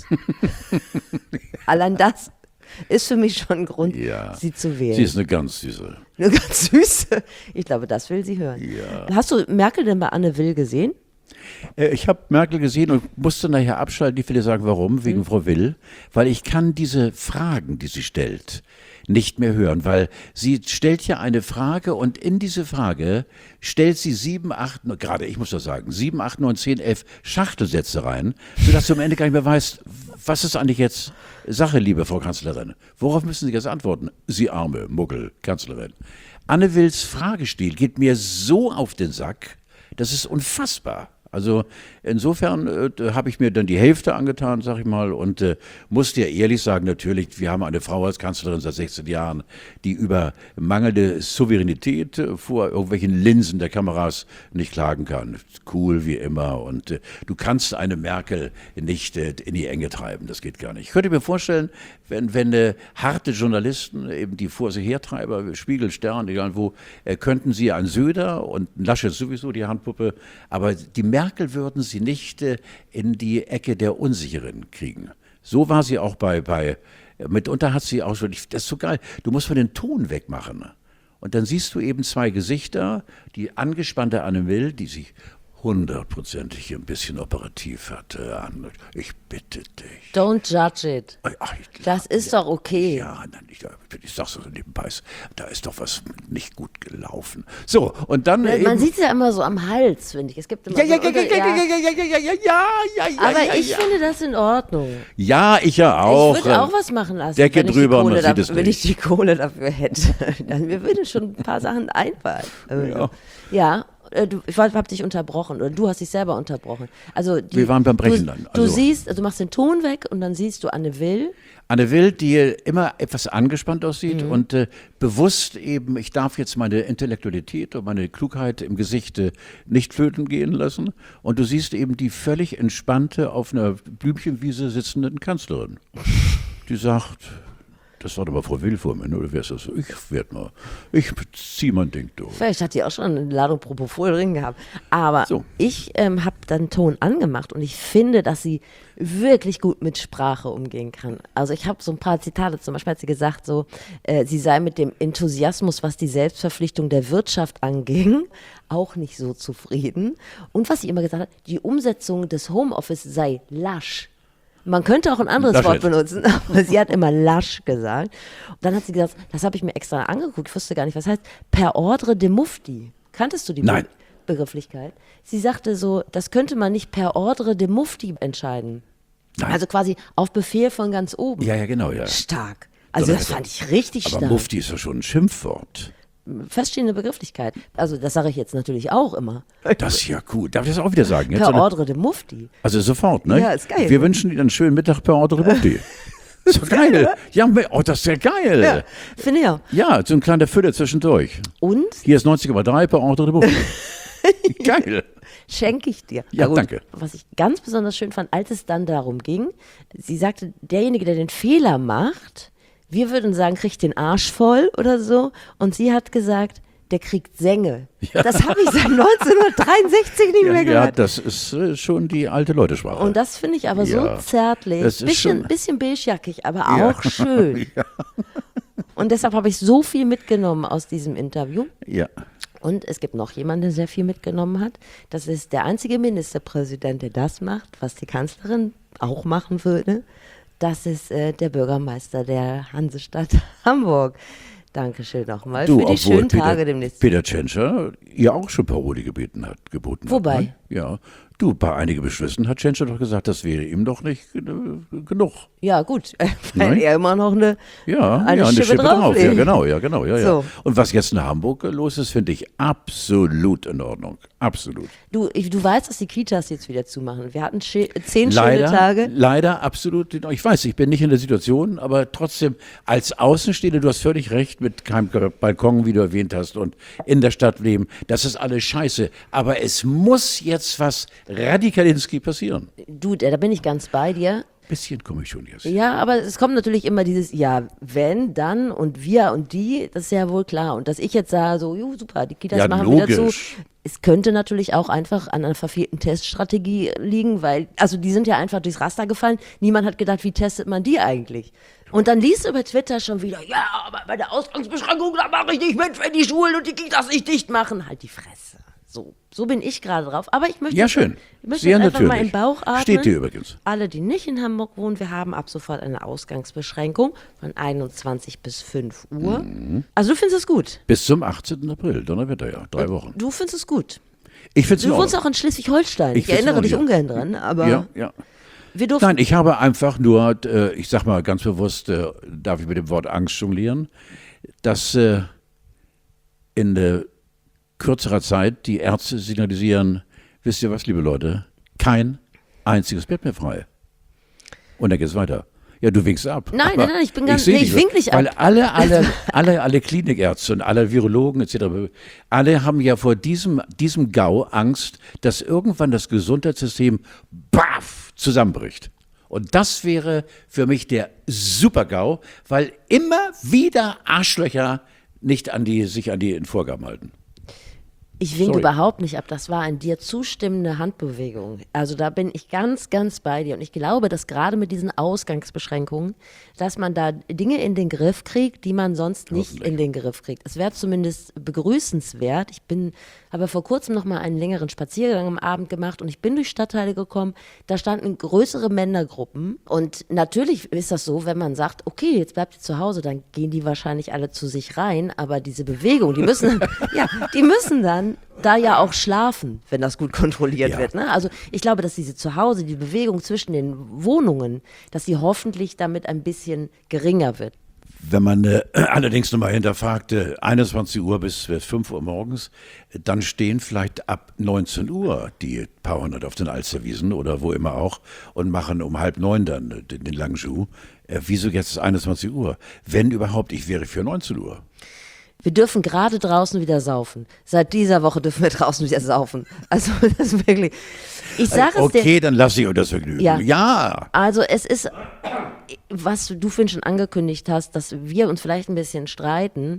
Allein das ist für mich schon ein Grund,
Ja.
sie zu wählen.
Sie ist eine ganz süße.
Eine ganz süße. Ich glaube, das will sie hören.
Ja.
Hast du Merkel denn bei Anne Will gesehen?
Ich habe Merkel gesehen und musste nachher abschalten. Ich will dir sagen, warum? Wegen Frau Will. Weil ich kann diese Fragen, die sie stellt, nicht mehr hören. Weil sie stellt ja eine Frage und in diese Frage stellt sie 7, 8, gerade ich muss das sagen, 7, 8, 9, 10, 11 Schachtelsätze rein, sodass du am Ende gar nicht mehr weißt, was ist eigentlich jetzt Sache, liebe Frau Kanzlerin? Worauf müssen Sie jetzt antworten? Sie arme Muggel, Kanzlerin. Anne Wills Fragestil geht mir so auf den Sack, das ist unfassbar. Also insofern habe ich mir dann die Hälfte angetan, sag ich mal, und muss dir ehrlich sagen, natürlich, wir haben eine Frau als Kanzlerin seit 16 Jahren, die über mangelnde Souveränität vor irgendwelchen Linsen der Kameras nicht klagen kann. Cool wie immer und du kannst eine Merkel nicht in die Enge treiben, das geht gar nicht. Ich könnte mir vorstellen, wenn harte Journalisten, eben die vor sich hertreiber, Spiegel, Stern, egal wo, könnten sie an Söder und Laschet sowieso die Handpuppe, aber die Merkel würden sie nicht in die Ecke der Unsicheren kriegen. So war sie auch mitunter hat sie auch schon, das ist so geil, du musst mal den Ton wegmachen. Und dann siehst du eben zwei Gesichter, die angespannte Anne Will, die sich hundertprozentig ein bisschen operativ hatte. Ich bitte dich.
Don't judge it. Das ist doch okay.
Ja, nein, ich sag's so nebenbei, da ist doch was nicht gut gelaufen. So, und dann
Man sieht es ja immer so am Hals, finde ich. Es gibt immer
ja.
Aber ich finde das in Ordnung.
Ja, ich ja auch.
Ich würde auch was machen lassen,
Decke drüber und man sieht es
wenn ich
nicht.
die Kohle dafür hätte. Mir würden schon ein paar Sachen einfallen. Ja. Ich habe dich unterbrochen oder du hast dich selber unterbrochen. Also
wir waren beim Brechen dann.
Du siehst, du machst den Ton weg und dann siehst du Anne Will.
Anne Will, die immer etwas angespannt aussieht und bewusst eben, ich darf jetzt meine Intellektualität und meine Klugheit im Gesicht nicht flöten gehen lassen. Und du siehst eben die völlig entspannte, auf einer Blümchenwiese sitzenden Kanzlerin. Die sagt, das war aber Frau Will vor mir, oder wer ist das? Ich zieh mein Ding durch.
Vielleicht hat die auch schon eine Ladung Propofol drin gehabt. Aber ich habe dann Ton angemacht und ich finde, dass sie wirklich gut mit Sprache umgehen kann. Also ich habe so ein paar Zitate, zum Beispiel hat sie gesagt, sie sei mit dem Enthusiasmus, was die Selbstverpflichtung der Wirtschaft anging, auch nicht so zufrieden. Und was sie immer gesagt hat, die Umsetzung des Homeoffice sei lasch. Man könnte auch ein anderes Wort benutzen, aber sie hat immer lasch gesagt. Und dann hat sie gesagt, das habe ich mir extra angeguckt, ich wusste gar nicht, was heißt, per ordre de Mufti. Kanntest du die Begrifflichkeit? Sie sagte so, das könnte man nicht per ordre de Mufti entscheiden. Nein. Also quasi auf Befehl von ganz oben.
Ja, genau, ja.
Stark. Also das fand ich richtig stark.
Aber Mufti ist ja schon ein Schimpfwort.
Feststehende Begrifflichkeit. Also das sage ich jetzt natürlich auch immer.
Das ist ja cool. Darf ich das auch wieder sagen? Jetzt
per ordre de Mufti.
Also sofort, ne?
Ja, ist geil.
Wir wünschen Ihnen einen schönen Mittag per ordre de Mufti. Ist doch geil. Ja, das ist ja geil.
Ja, finde ich auch.
Ja, so ein kleiner Füller zwischendurch.
Und?
Hier ist 90,3 per ordre de Mufti. Geil.
Schenke ich dir.
Ja, danke.
Was ich ganz besonders schön fand, als es dann darum ging, sie sagte, derjenige, der den Fehler macht, wir würden sagen, kriegt den Arsch voll oder so. Und sie hat gesagt, der kriegt Sänge. Ja. Das habe ich seit 1963 nicht mehr gehört.
Ja, das ist schon die alte Leutesprache.
Und das finde ich aber so zärtlich. Bisschen beigejackig, aber auch schön. Ja. Und deshalb habe ich so viel mitgenommen aus diesem Interview.
Ja.
Und es gibt noch jemanden, der sehr viel mitgenommen hat. Das ist der einzige Ministerpräsident, der das macht, was die Kanzlerin auch machen würde. Das ist der Bürgermeister der Hansestadt Hamburg. Dankeschön nochmal für die schönen Tage demnächst.
Peter Tschentscher ihr auch schon Paroli geboten hat.
Wobei?
Ne? Ja. Du, bei einigen Beschlüssen hat Tschentscher doch gesagt, das wäre ihm doch nicht genug.
Ja, gut, weil er immer noch eine
Schippe drauf. Ja, genau.
So.
Und was jetzt in Hamburg los ist, finde ich absolut in Ordnung. Absolut.
Du weißt, dass die Kitas jetzt wieder zumachen. Wir hatten 10 schöne Tage.
Leider, absolut. Ich weiß, ich bin nicht in der Situation, aber trotzdem als Außenstehender, du hast völlig recht, mit keinem Balkon, wie du erwähnt hast, und in der Stadt leben, das ist alles scheiße. Aber es muss jetzt was Radikalinski passieren.
Du, da bin ich ganz bei dir.
Bisschen komme ich schon jetzt.
Ja, aber es kommt natürlich immer dieses, ja, wenn, dann und wir und die, das ist ja wohl klar. Und dass ich jetzt sage, so, super, die Kitas machen wieder zu. Es könnte natürlich auch einfach an einer verfehlten Teststrategie liegen, weil, also die sind ja einfach durchs Raster gefallen. Niemand hat gedacht, wie testet man die eigentlich? Und dann liest du über Twitter schon wieder, ja, aber bei der Ausgangsbeschränkung, da mache ich nicht mit, wenn die Schulen und die Kitas nicht dicht machen. Halt die Fresse. So bin ich gerade drauf. Aber ich möchte, einfach mal im Bauch atmen.
Steht dir übrigens.
Alle, die nicht in Hamburg wohnen, wir haben ab sofort eine Ausgangsbeschränkung von 21 bis 5 Uhr. Mhm. Also du findest es gut?
Bis zum 18. April, Donnerwetter, ja, 3 Wochen.
Du findest es gut?
Ich finde es
Du wohnst auch in Schleswig-Holstein. Ich erinnere dich ungern dran, aber...
Ja. Nein, ich habe einfach nur, ich sag mal ganz bewusst, darf ich mit dem Wort Angst jonglieren, dass in kürzerer Zeit die Ärzte signalisieren, wisst ihr was, liebe Leute, kein einziges Bett mehr frei. Und dann geht es weiter. Ja, du winkst ab.
Nein, ich wink nicht ab.
Weil alle Klinikärzte und alle Virologen etc., alle haben ja vor diesem GAU Angst, dass irgendwann das Gesundheitssystem zusammenbricht. Und das wäre für mich der Super-GAU, weil immer wieder Arschlöcher nicht sich an die Vorgaben halten.
Ich winke
Sorry.
überhaupt nicht ab. Das war eine dir zustimmende Handbewegung. Also da bin ich ganz, ganz bei dir. Und ich glaube, dass gerade mit diesen Ausgangsbeschränkungen, dass man da Dinge in den Griff kriegt, die man sonst nicht in den Griff kriegt. Es wäre zumindest begrüßenswert. Habe vor kurzem noch mal einen längeren Spaziergang am Abend gemacht und ich bin durch Stadtteile gekommen, da standen größere Männergruppen. Und natürlich ist das so, wenn man sagt, okay, jetzt bleibt ihr zu Hause, dann gehen die wahrscheinlich alle zu sich rein. Aber diese Bewegung, die müssen dann da ja auch schlafen, wenn das gut kontrolliert wird. Ne? Also ich glaube, dass diese Zuhause, die Bewegung zwischen den Wohnungen, dass sie hoffentlich damit ein bisschen geringer wird.
Wenn man allerdings nochmal hinterfragt, 21 Uhr bis 5 Uhr morgens, dann stehen vielleicht ab 19 Uhr die paar hundert auf den Alsterwiesen oder wo immer auch und machen um 8:30 dann den langen Schuh. Wieso jetzt 21 Uhr? Wenn überhaupt, ich wäre für 19 Uhr.
Wir dürfen gerade draußen wieder saufen. Seit dieser Woche dürfen wir draußen wieder saufen. Also das ist wirklich, ich sage es dir.
Okay, dann lasse ich euch das Vergnügen. Ja.
Also es ist, was du vorhin schon angekündigt hast, dass wir uns vielleicht ein bisschen streiten,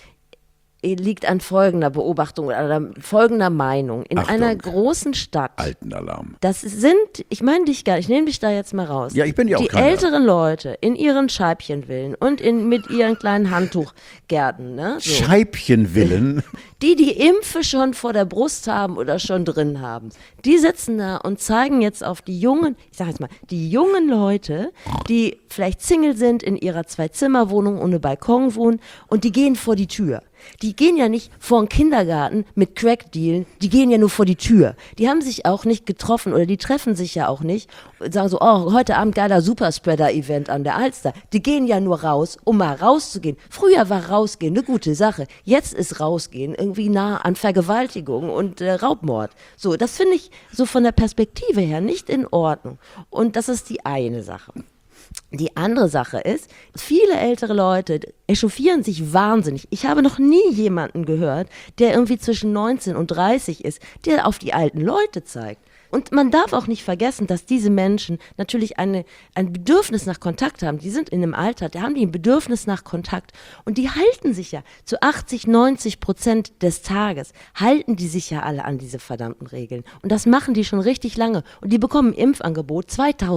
liegt an folgender Beobachtung oder folgender Meinung. In
Achtung.
einer großen Stadt,
Altenalarm.
das sind, ich meine dich gar nicht, ich nehme dich da jetzt mal raus.
Ja, ich bin ja auch
die
keiner.
älteren Leute in ihren Scheibchenvillen und mit ihren kleinen Handtuchgärten, ne? So.
Scheibchenwillen.
Die Impfe schon vor der Brust haben oder schon drin haben, die sitzen da und zeigen jetzt auf die jungen, ich sag jetzt mal, die jungen Leute, die vielleicht Single sind, in ihrer 2-Zimmer-Wohnung ohne Balkon wohnen und die gehen vor die Tür. Die gehen ja nicht vor den Kindergarten mit Crack-Dealen, die gehen ja nur vor die Tür. Die haben sich auch nicht getroffen oder die treffen sich ja auch nicht und sagen so, oh, heute Abend geiler Superspreader-Event an der Alster. Die gehen ja nur raus, um mal rauszugehen. Früher war rausgehen eine gute Sache. Jetzt ist rausgehen irgendwie nah an Vergewaltigung und Raubmord. So, das finde ich so von der Perspektive her nicht in Ordnung. Und das ist die eine Sache. Die andere Sache ist, viele ältere Leute echauffieren sich wahnsinnig. Ich habe noch nie jemanden gehört, der irgendwie zwischen 19 und 30 ist, der auf die alten Leute zeigt. Und man darf auch nicht vergessen, dass diese Menschen natürlich ein Bedürfnis nach Kontakt haben. Die sind in einem Alter, da haben die ein Bedürfnis nach Kontakt. Und die halten sich ja zu 80-90% des Tages, halten die sich ja alle an diese verdammten Regeln. Und das machen die schon richtig lange. Und die bekommen ein Impfangebot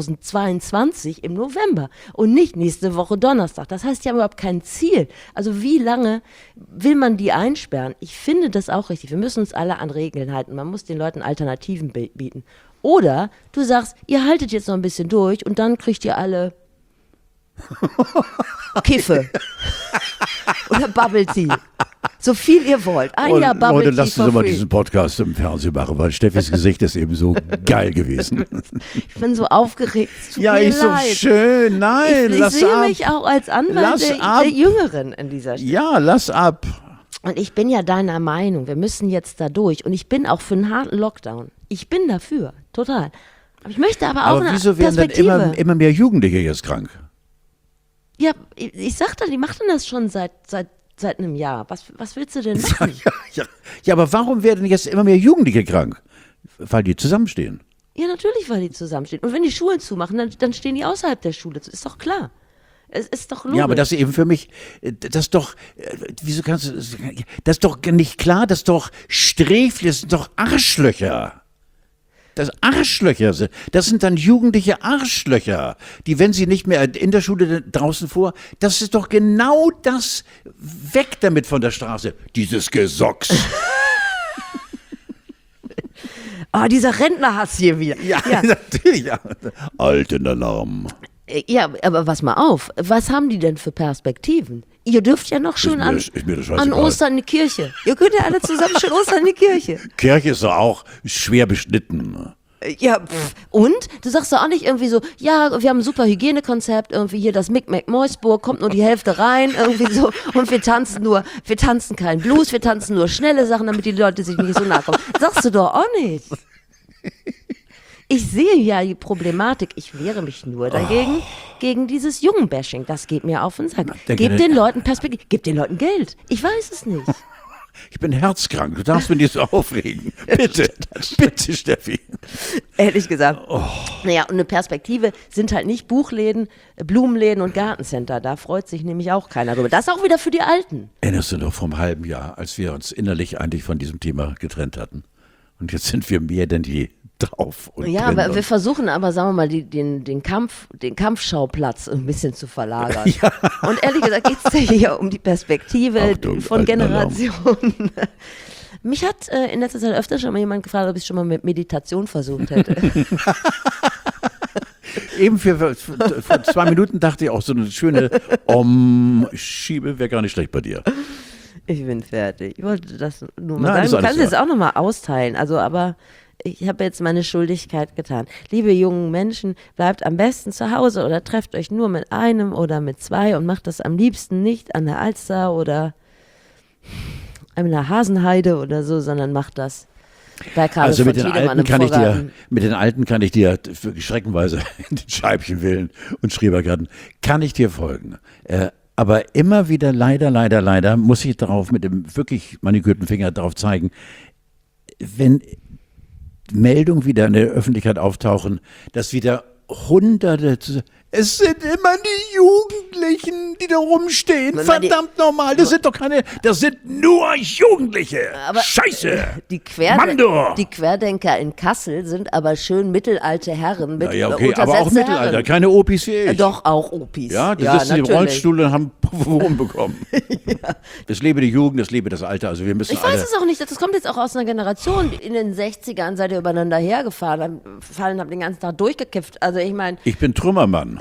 2022 im November und nicht nächste Woche Donnerstag. Das heißt, die haben überhaupt kein Ziel. Also wie lange will man die einsperren? Ich finde das auch richtig. Wir müssen uns alle an Regeln halten. Man muss den Leuten Alternativen bieten. Oder du sagst, ihr haltet jetzt noch ein bisschen durch und dann kriegt ihr alle Kiffe oder Bubble Tea. So viel ihr wollt. Ein Jahr Bubble
Leute,
Tea
lasst
for
uns mal
free.
diesen Podcast im Fernsehen machen, weil Steffis Gesicht ist eben so geil gewesen.
Ich bin so aufgeregt. Es tut
Ja,
mir
ist so
leid.
schön. Nein,
Ich
lass
sehe
ab.
mich auch als Anwalt
Lass ab.
der Jüngeren in dieser Stadt.
Ja, lass ab.
Und ich bin ja deiner Meinung, wir müssen jetzt da durch. Und ich bin auch für einen harten Lockdown. Ich bin dafür, total. Aber ich möchte aber auch
Aber
eine
wieso werden dann
Perspektive.
immer mehr Jugendliche jetzt krank?
Ja, ich sag doch, die machen das schon seit einem Jahr. Was willst du denn machen?
Ja, aber warum werden jetzt immer mehr Jugendliche krank? Weil die zusammenstehen.
Ja, natürlich, weil die zusammenstehen. Und wenn die Schulen zumachen, dann stehen die außerhalb der Schule. Ist doch klar. Es ist doch logisch.
Ja, aber das eben für mich, das ist doch, wieso kannst du, das ist doch nicht klar, das ist doch Sträfli, das sind doch Arschlöcher. Das Arschlöcher sind, das sind dann jugendliche Arschlöcher, die, wenn sie nicht mehr in der Schule draußen vor, das ist doch genau das, weg damit von der Straße, dieses Gesocks.
Oh, dieser Rentnerhass hier wieder.
Ja, natürlich. Ja. Altenalarm.
Ja, aber pass mal auf. Was haben die denn für Perspektiven? Ihr dürft ja noch schon
ist mir das
an
scheißegal.
Ostern in die Kirche. Ihr könnt ja alle zusammen schon Ostern in die Kirche.
Kirche ist doch auch schwer beschnitten.
Ja, und? Du sagst doch auch nicht irgendwie so, ja, wir haben ein super Hygienekonzept, irgendwie hier das Micmac Moisburg, kommt nur die Hälfte rein, irgendwie so, und wir tanzen keinen Blues, wir tanzen nur schnelle Sachen, damit die Leute sich nicht so nahe kommen. Sagst du doch auch nicht. Ich sehe ja die Problematik, ich wehre mich nur dagegen, gegen dieses Jungenbashing, das geht mir auf den Sack. Gebt den Leuten Perspektive, gebt den Leuten Geld, ich weiß es nicht.
Ich bin herzkrank, du darfst mich nicht so aufregen. Bitte, bitte, Steffi.
Ehrlich gesagt. Naja, und eine Perspektive sind halt nicht Buchläden, Blumenläden und Gartencenter. Da freut sich nämlich auch keiner drüber. Das ist auch wieder für die Alten.
Erinnerst du noch vom halben Jahr, als wir uns innerlich eigentlich von diesem Thema getrennt hatten? Und jetzt sind wir mehr denn je drauf. Und
Ja,
drin
aber wir
und
versuchen aber, sagen wir mal, den Kampfschauplatz ein bisschen zu verlagern. Und ehrlich gesagt geht es ja hier um die Perspektive
Achtung,
von
alten
Generationen. Mich hat in letzter Zeit öfter schon mal jemand gefragt, ob ich es schon mal mit Meditation versucht hätte.
Eben vor 2 Minuten dachte ich auch, so eine schöne Schiebe wäre gar nicht schlecht bei dir.
Ich bin fertig. Ich wollte das nur mal
Nein,
sagen. Du
das ist
kannst
alles
es auch noch mal austeilen. Also, aber ich habe jetzt meine Schuldigkeit getan. Liebe jungen Menschen, bleibt am besten zu Hause oder trefft euch nur mit einem oder mit 2 und macht das am liebsten nicht an der Alster oder an der Hasenheide oder so, sondern macht das bei Karl
Also
von
mit den
Tiedemann
Alten
im
kann ich dir,
Vorgarten.
mit den Alten kann ich dir wirklich schreckenweise in den Scheibchenvillen und Schrebergarten kann ich dir folgen. Aber immer wieder leider muss ich darauf mit dem wirklich manikürten Finger darauf zeigen, wenn Meldungen wieder in der Öffentlichkeit auftauchen, dass wieder Hunderte, es sind immer die Jugendlichen, die da rumstehen. Verdammt normal, das sind nur Jugendliche.
Aber
Scheiße.
Die
Mando.
Querdenker in Kassel sind aber schön mittelalte Herren mit
Ja, okay, aber auch
untersetzte
Mittelalter,
Herren.
keine Opis wie ich.
Doch, auch Opis.
Ja, die sitzen im
natürlich.
Rollstuhl und haben Wurm bekommen. Es lebe die Jugend, es lebe das Alter. Also wir müssen
Ich weiß es auch nicht, das kommt jetzt auch aus einer Generation. In den 60ern seid ihr übereinander hergefahren, habt den ganzen Tag durchgekifft. Also ich meine,
Ich bin Trümmermann.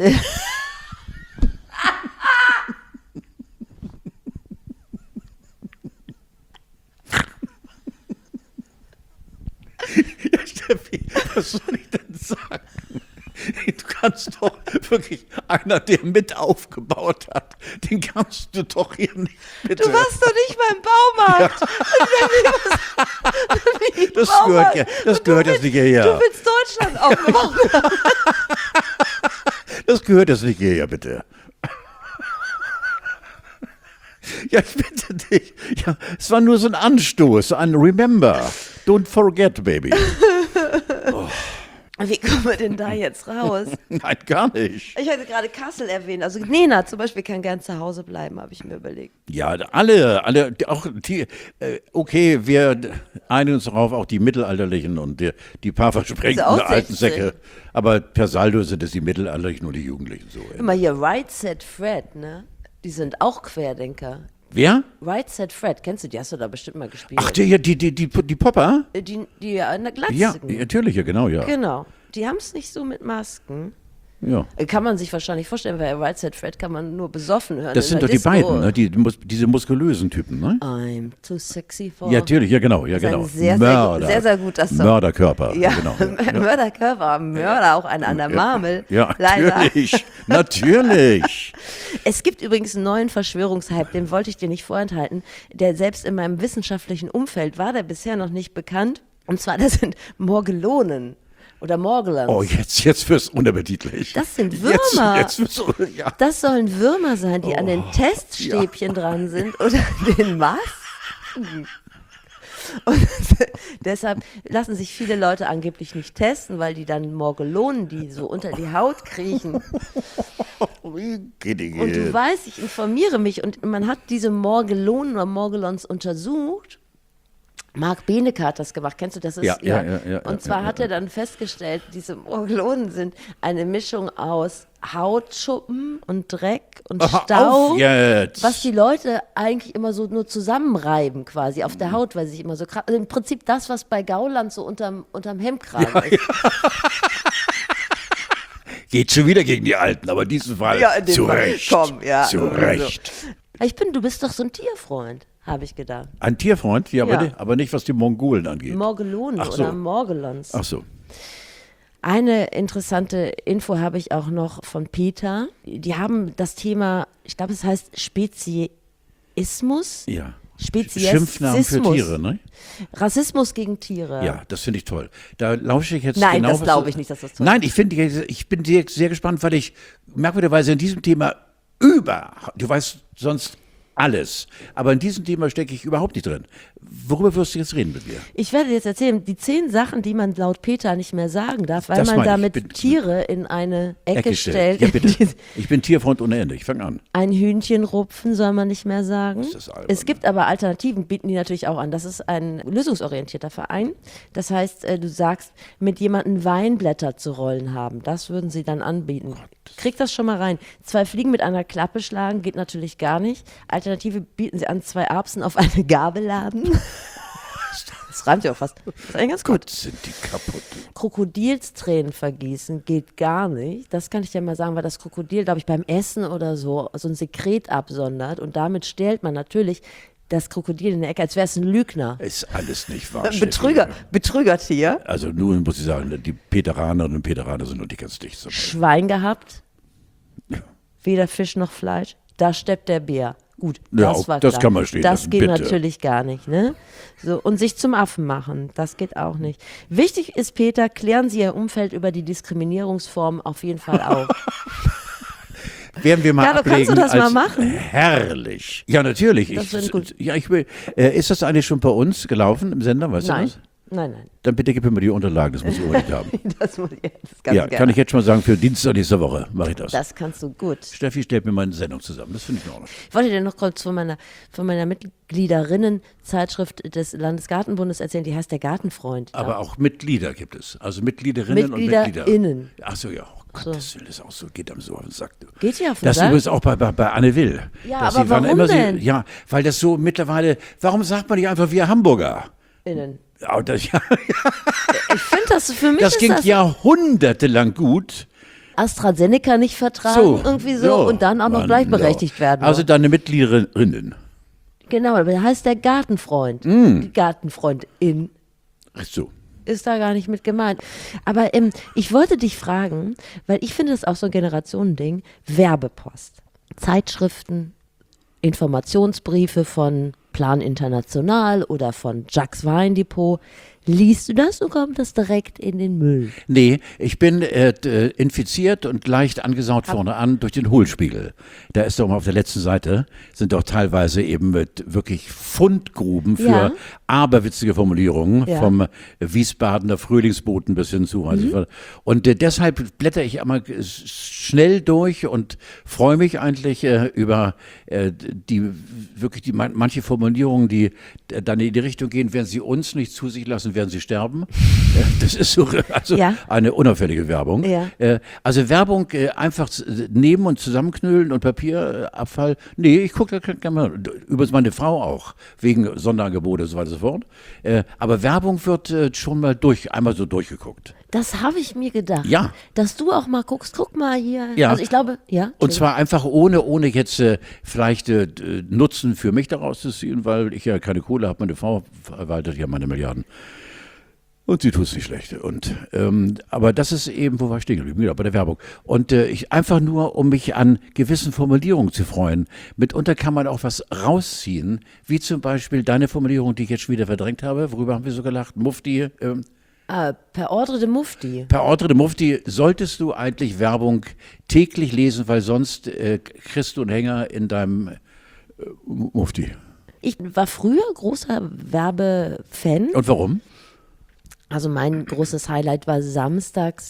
Ja, Steffi, was soll ich denn sagen? Du kannst doch wirklich, einer, der mit aufgebaut hat, den kannst du doch hier nicht, bitte.
du warst doch nicht beim Baumarkt.
Das gehört jetzt nicht hierher.
Du willst Deutschland aufbauen.
Das gehört jetzt nicht hierher, bitte. Ja, ich bitte dich. Ja, es war nur so ein Anstoß, ein Remember. Don't forget, baby.
Wie kommen wir denn da jetzt raus?
Nein, gar nicht.
Ich hatte gerade Kassel erwähnt. Also Nena zum Beispiel kann gern zu Hause bleiben, habe ich mir überlegt.
Ja, alle, auch die, okay, wir einigen uns darauf, auch die Mittelalterlichen und die paar versprengten
Ist auch
alten
16.
Säcke. Aber per Saldo sind es die Mittelalterlichen und die Jugendlichen so.
Guck mal hier, Right Said Fred, ne? Die sind auch Querdenker.
Wer?
Right Said Fred, kennst du, die hast du da bestimmt mal gespielt.
Ach, die Popper?
Die an der Glatze.
Ja, natürlich, ja, genau, ja.
Genau. Die haben es nicht so mit Masken.
Ja.
Kann man sich wahrscheinlich vorstellen, weil Right Said Fred kann man nur besoffen hören.
Das
in
sind doch
der
die beiden,
Disco.
ne? diese muskulösen Typen, ne?
I'm too sexy for.
Ja, natürlich, ja, genau.
Das ist
genau.
ein sehr,
Mörder.
sehr, sehr guter Song.
Mörderkörper.
Ja,
genau.
Mörderkörper, Mörder auch an der Marmel.
Ja,
Leider.
natürlich.
Es gibt übrigens einen neuen Verschwörungshype, den wollte ich dir nicht vorenthalten. Der selbst in meinem wissenschaftlichen Umfeld war der bisher noch nicht bekannt. Und zwar, das sind Morgelonen oder Morgelans.
Oh, jetzt wird's unappetitlich.
Das sind Würmer.
Jetzt wird's, ja.
Das sollen Würmer sein, die an den Teststäbchen dran sind oder den Masken. Und deshalb lassen sich viele Leute angeblich nicht testen, weil die dann Morgelonen, die so unter die Haut kriechen. Und du weißt, ich informiere mich und man hat diese Morgelonen oder Morgelons untersucht. Marc Benecke hat das gemacht, kennst du das?
Ja.
Und zwar hat er dann festgestellt, diese Morgelonen sind eine Mischung aus Hautschuppen und Dreck und Staub, was die Leute eigentlich immer so nur zusammenreiben quasi auf der Haut, weil sie sich immer so krass, also im Prinzip das, was bei Gauland so unterm Hemdkragen ist.
Geht schon wieder gegen die Alten, aber diesen Fall zu Recht.
Komm, ja.
Zu Recht.
Du bist doch so ein Tierfreund, habe ich gedacht.
Ein Tierfreund? Ja,
Ja.
aber nicht, was die Mongolen angeht.
Morgelonen
Ach so.
oder Morgelons.
Ach so.
Eine interessante Info habe ich auch noch von Peter. Die haben das Thema, ich glaube, es heißt Speziismus.
Ja.
Speziesismus.
Schimpfnamen für Tiere, ne?
Rassismus gegen Tiere.
Ja, das finde ich toll. Da lausche ich jetzt
Nein,
genau.
das glaube ich nicht, dass das toll ist.
Nein, ich bin sehr, sehr gespannt, weil ich merkwürdigerweise in diesem Thema du weißt sonst alles. Aber in diesem Thema stecke ich überhaupt nicht drin. Worüber wirst du jetzt reden mit mir?
Ich werde jetzt erzählen, die 10 Sachen, die man laut Peter nicht mehr sagen darf, weil
Das
man
meine ich.
damit Tiere in eine Ecke stellt.
Ja, bitte. Ich bin Tierfreund ohne Ende. Ich fange an.
Ein Hühnchen rupfen soll man nicht mehr sagen.
Ist das albern?
Es gibt aber Alternativen, bieten die natürlich auch an. Das ist ein lösungsorientierter Verein. Das heißt, du sagst, mit jemandem Weinblätter zu rollen haben. Das würden sie dann anbieten. Krieg das schon mal rein. 2 Fliegen mit einer Klappe schlagen geht natürlich gar nicht. Alternative bieten sie an, 2 Erbsen auf eine Gabel laden. Das reimt ja auch fast. Das ist eigentlich ganz gut.
Gott, sind die kaputt.
Krokodilstränen vergießen geht gar nicht. Das kann ich dir mal sagen, weil das Krokodil, glaube ich, beim Essen oder so ein Sekret absondert und damit stellt man natürlich das Krokodil in der Ecke, als wäre es ein Lügner.
Ist alles nicht wahr.
Betrügertier.
Also nun muss ich sagen, die Peteranerinnen und Peteraner sind noch nicht ganz dicht.
Schwein gehabt,
Ja.
weder Fisch noch Fleisch. Da steppt der Bär. Gut,
Ja,
das war
das
klar.
kann man stehen
Das
lassen,
geht
bitte.
natürlich gar nicht, ne? So, und sich zum Affen machen, das geht auch nicht. Wichtig ist, Peter, klären Sie Ihr Umfeld über die Diskriminierungsform auf jeden Fall auf.
Werden wir mal
Carlo, kannst
ablegen
du das mal
als
machen?
herrlich. Ja, natürlich.
Das wäre gut.
Ja, ich will. Ist das eigentlich schon bei uns gelaufen im Sender? Weißt du
Nein,
das?
nein.
Dann bitte gib mir mal die Unterlagen, das muss ich unbedingt haben.
Das muss ich jetzt ganz
Ja,
gerne.
kann ich jetzt schon mal sagen, für Dienstag nächste Woche mache ich das.
Das kannst du gut.
Steffi stellt mir meine Sendung zusammen, das finde ich in Ordnung.
Ich wollte dir noch kurz von meiner Mitgliederinnen-Zeitschrift des Landesgartenbundes erzählen, die heißt der Gartenfreund.
Aber auch Mitglieder gibt es, also Mitgliederinnen und
MitgliederInnen.
Mitglieder. Ach so, ja, oh Gottes Willen, das ist auch so, geht einem so auf den Sack. Du.
Geht ja auf den
Das
Sack.
übrigens auch bei Anne Will.
Ja,
Dass
aber
sie wann
warum
immer
denn?
Ja, weil das so mittlerweile, warum sagt man nicht einfach wir Hamburger?
Innen.
Ja, das,
Ich finde das für mich
das
ist
ging
das
jahrhundertelang gut.
AstraZeneca nicht vertragen, irgendwie so, und dann auch noch
Mann,
gleichberechtigt werden.
Also
noch.
deine Mitgliederinnen.
Genau, aber der heißt der Gartenfreund. Die Gartenfreundin
Ach so.
ist da gar nicht mit gemeint. Aber ich wollte dich fragen, weil ich finde das auch so ein Generationending, Werbepost, Zeitschriften, Informationsbriefe von Plan International oder von Jacques Weindepot. Liest du das oder kommt das direkt in den Müll?
Nee, ich bin infiziert und leicht angesaut vorne an durch den Hohlspiegel. Da ist doch mal auf der letzten Seite, sind doch teilweise eben wirklich Fundgruben für
Ja.
aberwitzige Formulierungen,
Ja.
vom Wiesbadener Frühlingsboten bis hin zu. Und deshalb blätter ich einmal schnell durch und freue mich eigentlich über manche Formulierungen, die dann in die Richtung gehen, wenn sie uns nicht zu sich lassen, werden sie sterben. Das ist so
Ja.
eine unauffällige Werbung.
Ja.
Also Werbung einfach nehmen und zusammenknüllen und Papierabfall. Nee, ich gucke da gerne mal. Übrigens meine Frau auch, wegen Sonderangebote und so weiter und so fort. Aber Werbung wird schon mal einmal so durchgeguckt.
Das habe ich mir gedacht.
Ja.
Dass du auch mal guckst, guck mal hier.
Ja.
Also ich glaube, ja.
Und zwar einfach ohne jetzt vielleicht Nutzen für mich daraus zu ziehen, weil ich ja keine Kohle habe. Meine Frau verwaltet ja meine Milliarden. Und sie tut es nicht schlecht. Aber das ist eben, wo war ich stehen geblieben? Genau, bei der Werbung. Und ich einfach nur, um mich an gewissen Formulierungen zu freuen. Mitunter kann man auch was rausziehen, wie zum Beispiel deine Formulierung, die ich jetzt schon wieder verdrängt habe. Worüber haben wir so gelacht? Mufti.
Per Ordre de Mufti.
Per Ordre de Mufti solltest du eigentlich Werbung täglich lesen, weil sonst kriegst du einen Hänger in deinem Mufti.
Ich war früher großer Werbefan.
Und warum?
Also mein großes Highlight war samstags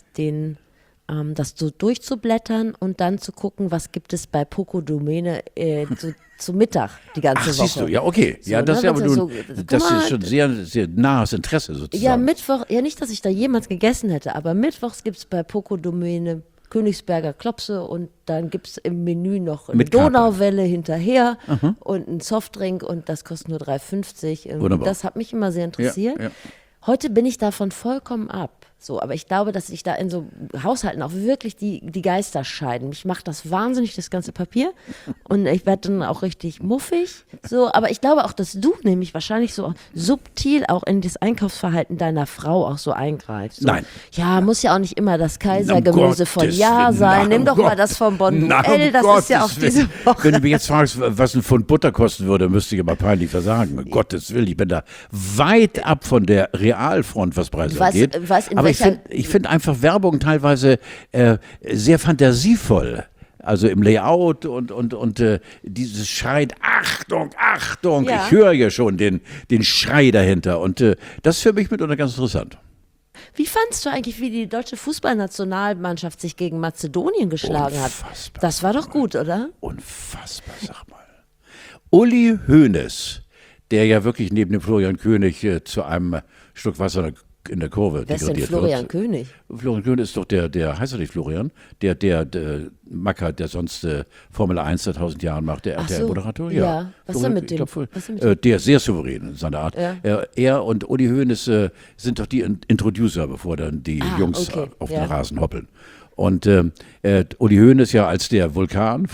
das so durchzublättern und dann zu gucken, was gibt es bei Poco Domäne zu Mittag die ganze
Ach,
Woche.
siehst du, ja, okay.
So,
Ja, das ist
ne,
ja aber
wenn's
nun,
guck
das
mal,
ist schon sehr, sehr nahes Interesse sozusagen.
Ja, Mittwoch, ja nicht, dass ich da jemals gegessen hätte, aber mittwochs gibt es bei Poco Domäne Königsberger Klopse und dann gibt es im Menü noch eine
Mit Kapern.
Donauwelle hinterher und einen Softdrink und das kostet nur 3,50.
Wunderbar.
Das hat mich immer sehr interessiert.
Ja.
Heute bin ich davon vollkommen ab. So, aber ich glaube, dass sich da in so Haushalten auch wirklich die Geister scheiden. Mich macht das wahnsinnig, das ganze Papier. Und ich werde dann auch richtig muffig. So, aber ich glaube auch, dass du nämlich wahrscheinlich so subtil auch in das Einkaufsverhalten deiner Frau auch so eingreifst. So,
Nein.
Ja, muss ja auch nicht immer das
Um
Kaisergemüse von
Gottes
Ja
Willen,
sein.
nein,
Nimm
um
doch mal
Gott-
das von Bon
Nein,
Duell.
um
Das ist ja auch
Gottes
diese
Willen.
Woche.
Wenn du mich jetzt fragst, was ein Pfund Butter kosten würde, müsste ich aber peinlich versagen. Um Gottes Willen, ich bin da weit ab von der Realfront, was Preise angeht.
Was in
Aber ich
welcher-
finde einfach Werbung teilweise sehr fantasievoll. also im Layout und dieses Schreien, Achtung, Achtung,
Ja.
ich höre ja schon den Schrei dahinter und das ist für mich mitunter ganz interessant.
Wie fandst du eigentlich, wie die deutsche Fußballnationalmannschaft sich gegen Mazedonien geschlagen hat?
Unfassbar.
Das war doch gut, oder?
Unfassbar, sag mal. Uli Hoeneß, der ja wirklich neben dem Florian König zu einem Stück Wasser in der Kurve
Wer ist denn
degradiert
Florian
wird.
König?
Florian König ist doch der heißt er nicht Florian? Der Macker, der sonst Formel 1 seit 1000 Jahren macht, der
Ach so,
RTL-Moderator.
ja. Was ist denn mit
ich
dem?
glaub,
Was ist denn mit dem?
der ist sehr souverän in seiner Art.
Ja.
Er und Uli Hoeneß sind doch die Introducer, bevor dann die Jungs
okay,
auf
ja.
den Rasen hoppeln. Und Uli Hoeneß ja als der Vulkan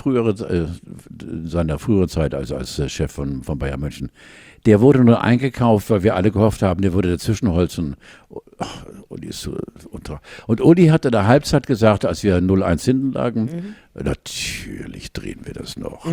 in seiner früheren Zeit als Chef von Bayern München, der wurde nur eingekauft, weil wir alle gehofft haben, der würde dazwischenholzen. Uli ist so und Uli hat in der Halbzeit gesagt, als wir 0-1 hinten lagen, natürlich drehen wir das noch.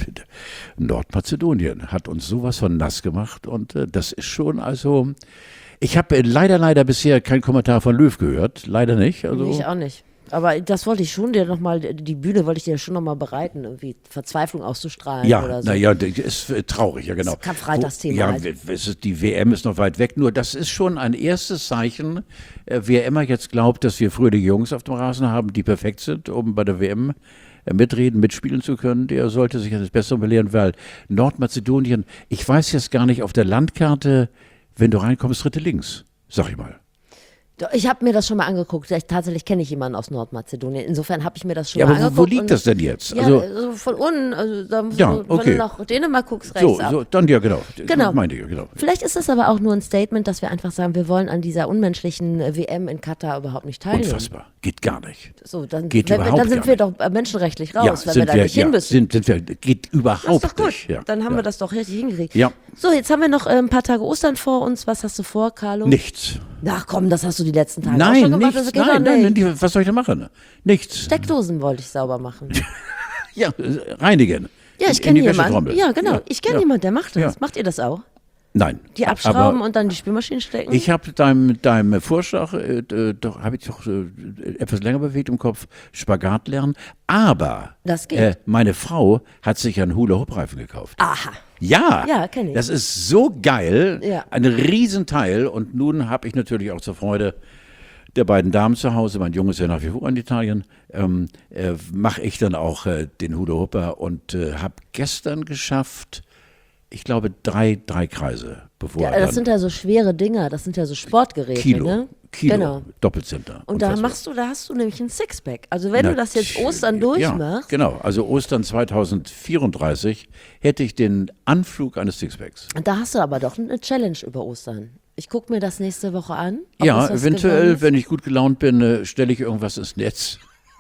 Nordmazedonien hat uns sowas von nass gemacht und das ist schon also. Ich habe leider bisher keinen Kommentar von Löw gehört, leider nicht. Also,
Ich auch nicht. Aber das wollte ich schon dir nochmal, die Bühne wollte ich dir schon nochmal bereiten, irgendwie Verzweiflung auszustrahlen
ja,
oder so.
naja, das ist traurig, ja genau.
Das Karfreitagsthema
Ja,
halt.
die WM ist noch weit weg, nur das ist schon ein erstes Zeichen, wer immer jetzt glaubt, dass wir fröhliche Jungs auf dem Rasen haben, die perfekt sind, um bei der WM mitreden, mitspielen zu können, der sollte sich das Bessere belehren, weil Nordmazedonien, ich weiß jetzt gar nicht, auf der Landkarte, wenn du reinkommst, dritte links, sag ich mal.
Doch, ich habe mir das schon mal angeguckt. Tatsächlich kenne ich jemanden aus Nordmazedonien. Insofern habe ich mir das schon
Ja,
mal
aber
angeguckt.
wo liegt
und-
das denn jetzt?
Ja,
Also,
also von unten. Also da musst
Ja,
du, wenn
okay.
du nach Dänemark guckst, rechts ab.
so, dann ja, genau.
Genau.
Meinte ich, ja, genau.
Vielleicht ist das aber auch nur ein Statement, dass wir einfach sagen, wir wollen an dieser unmenschlichen WM in Katar überhaupt nicht teilnehmen.
Unfassbar. Geht gar nicht.
So, dann,
Geht
wenn,
überhaupt
dann sind
gar
wir doch menschenrechtlich raus, wenn wir da nicht hin müssen.
Sind wir, geht
Das ist
überhaupt
doch gut.
nicht. Ja,
Dann haben
ja.
wir das doch richtig hingekriegt.
Ja.
So, jetzt haben wir noch ein paar Tage Ostern vor uns. Was hast du vor, Carlo?
Nichts.
Ach komm, das hast du die letzten Tage auch
Nein,
schon gemacht.
nichts.
Das geht doch
Nein,
nicht.
was soll ich denn machen? Nichts.
Steckdosen wollte ich sauber machen.
Ja, reinigen.
Ja, ich
In
kenne
die
jemanden.
Wäschetrommel.
Ja, genau.
Ja,
Ich kenne
ja.
jemanden, der macht das.
Ja.
Macht ihr das auch?
Nein.
Die abschrauben
Aber
und dann die Spülmaschine stecken?
ich habe deinem Vorschlag, habe ich doch etwas länger bewegt im Kopf, Spagat lernen. Aber
Das geht.
meine Frau hat sich einen Hula-Hoop-Reifen gekauft.
Aha.
Ja,
Ja, kenn ich.
Das ist so geil,
Ja.
ein Riesenteil. Und nun habe ich natürlich auch zur Freude der beiden Damen zu Hause, mein Junge ist ja nach wie vor in Italien, mache ich dann auch den Hula-Hooper und habe gestern geschafft, ich glaube, drei Kreise, bevor
Ja,
er
das
dann
sind ja so schwere Dinger. Das sind ja so Sportgeräte,
Kilo,
ne?
Kilo,
Genau.
Doppelzentner.
Und da
Unfassbar.
da hast du nämlich ein Sixpack. Also wenn du das jetzt Ostern
Ja,
durchmachst,
genau, also Ostern 2034 hätte ich den Anflug eines Sixpacks.
da hast du aber doch eine Challenge über Ostern. Ich gucke mir das nächste Woche an. ob
Ja,
es was
eventuell,
geworden ist.
wenn ich gut gelaunt bin, stelle ich irgendwas ins Netz.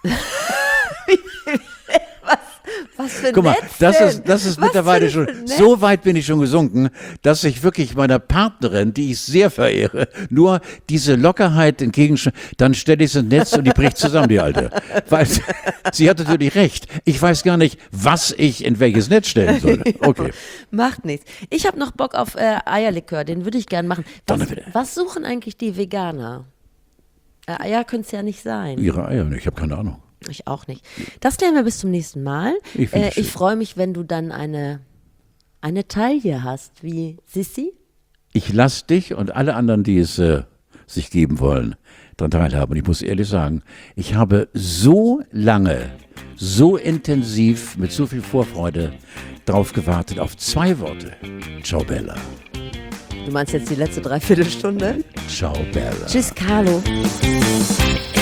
Was für ein
Guck mal,
Netz
das
denn?
ist
Was
mittlerweile
denn
schon,
für ein Netz?
so weit bin ich schon gesunken, dass ich wirklich meiner Partnerin, die ich sehr verehre, nur diese Lockerheit entgegenstelle, dann stelle ich es ins Netz und die bricht zusammen, die Alte. Weil sie hat natürlich recht. Ich weiß gar nicht, was ich in welches Netz stellen soll. Okay.
Macht nichts. Ich habe noch Bock auf Eierlikör, den würde ich gern machen.
Donnerwetter.
Was suchen eigentlich die Veganer? Eier können es ja nicht sein.
Ihre Eier, ich habe keine Ahnung.
Ich auch nicht. Das klären wir bis zum nächsten Mal.
Ich finde es schön.
Ich freue mich, wenn du dann eine Taille hast, wie Sissi.
Ich lasse dich und alle anderen, die es sich geben wollen, daran teilhaben. Und ich muss ehrlich sagen, ich habe so lange, so intensiv, mit so viel Vorfreude drauf gewartet, auf 2 Worte. Ciao Bella.
Du meinst jetzt die letzte Dreiviertelstunde?
Ciao Bella.
Tschüss, Carlo.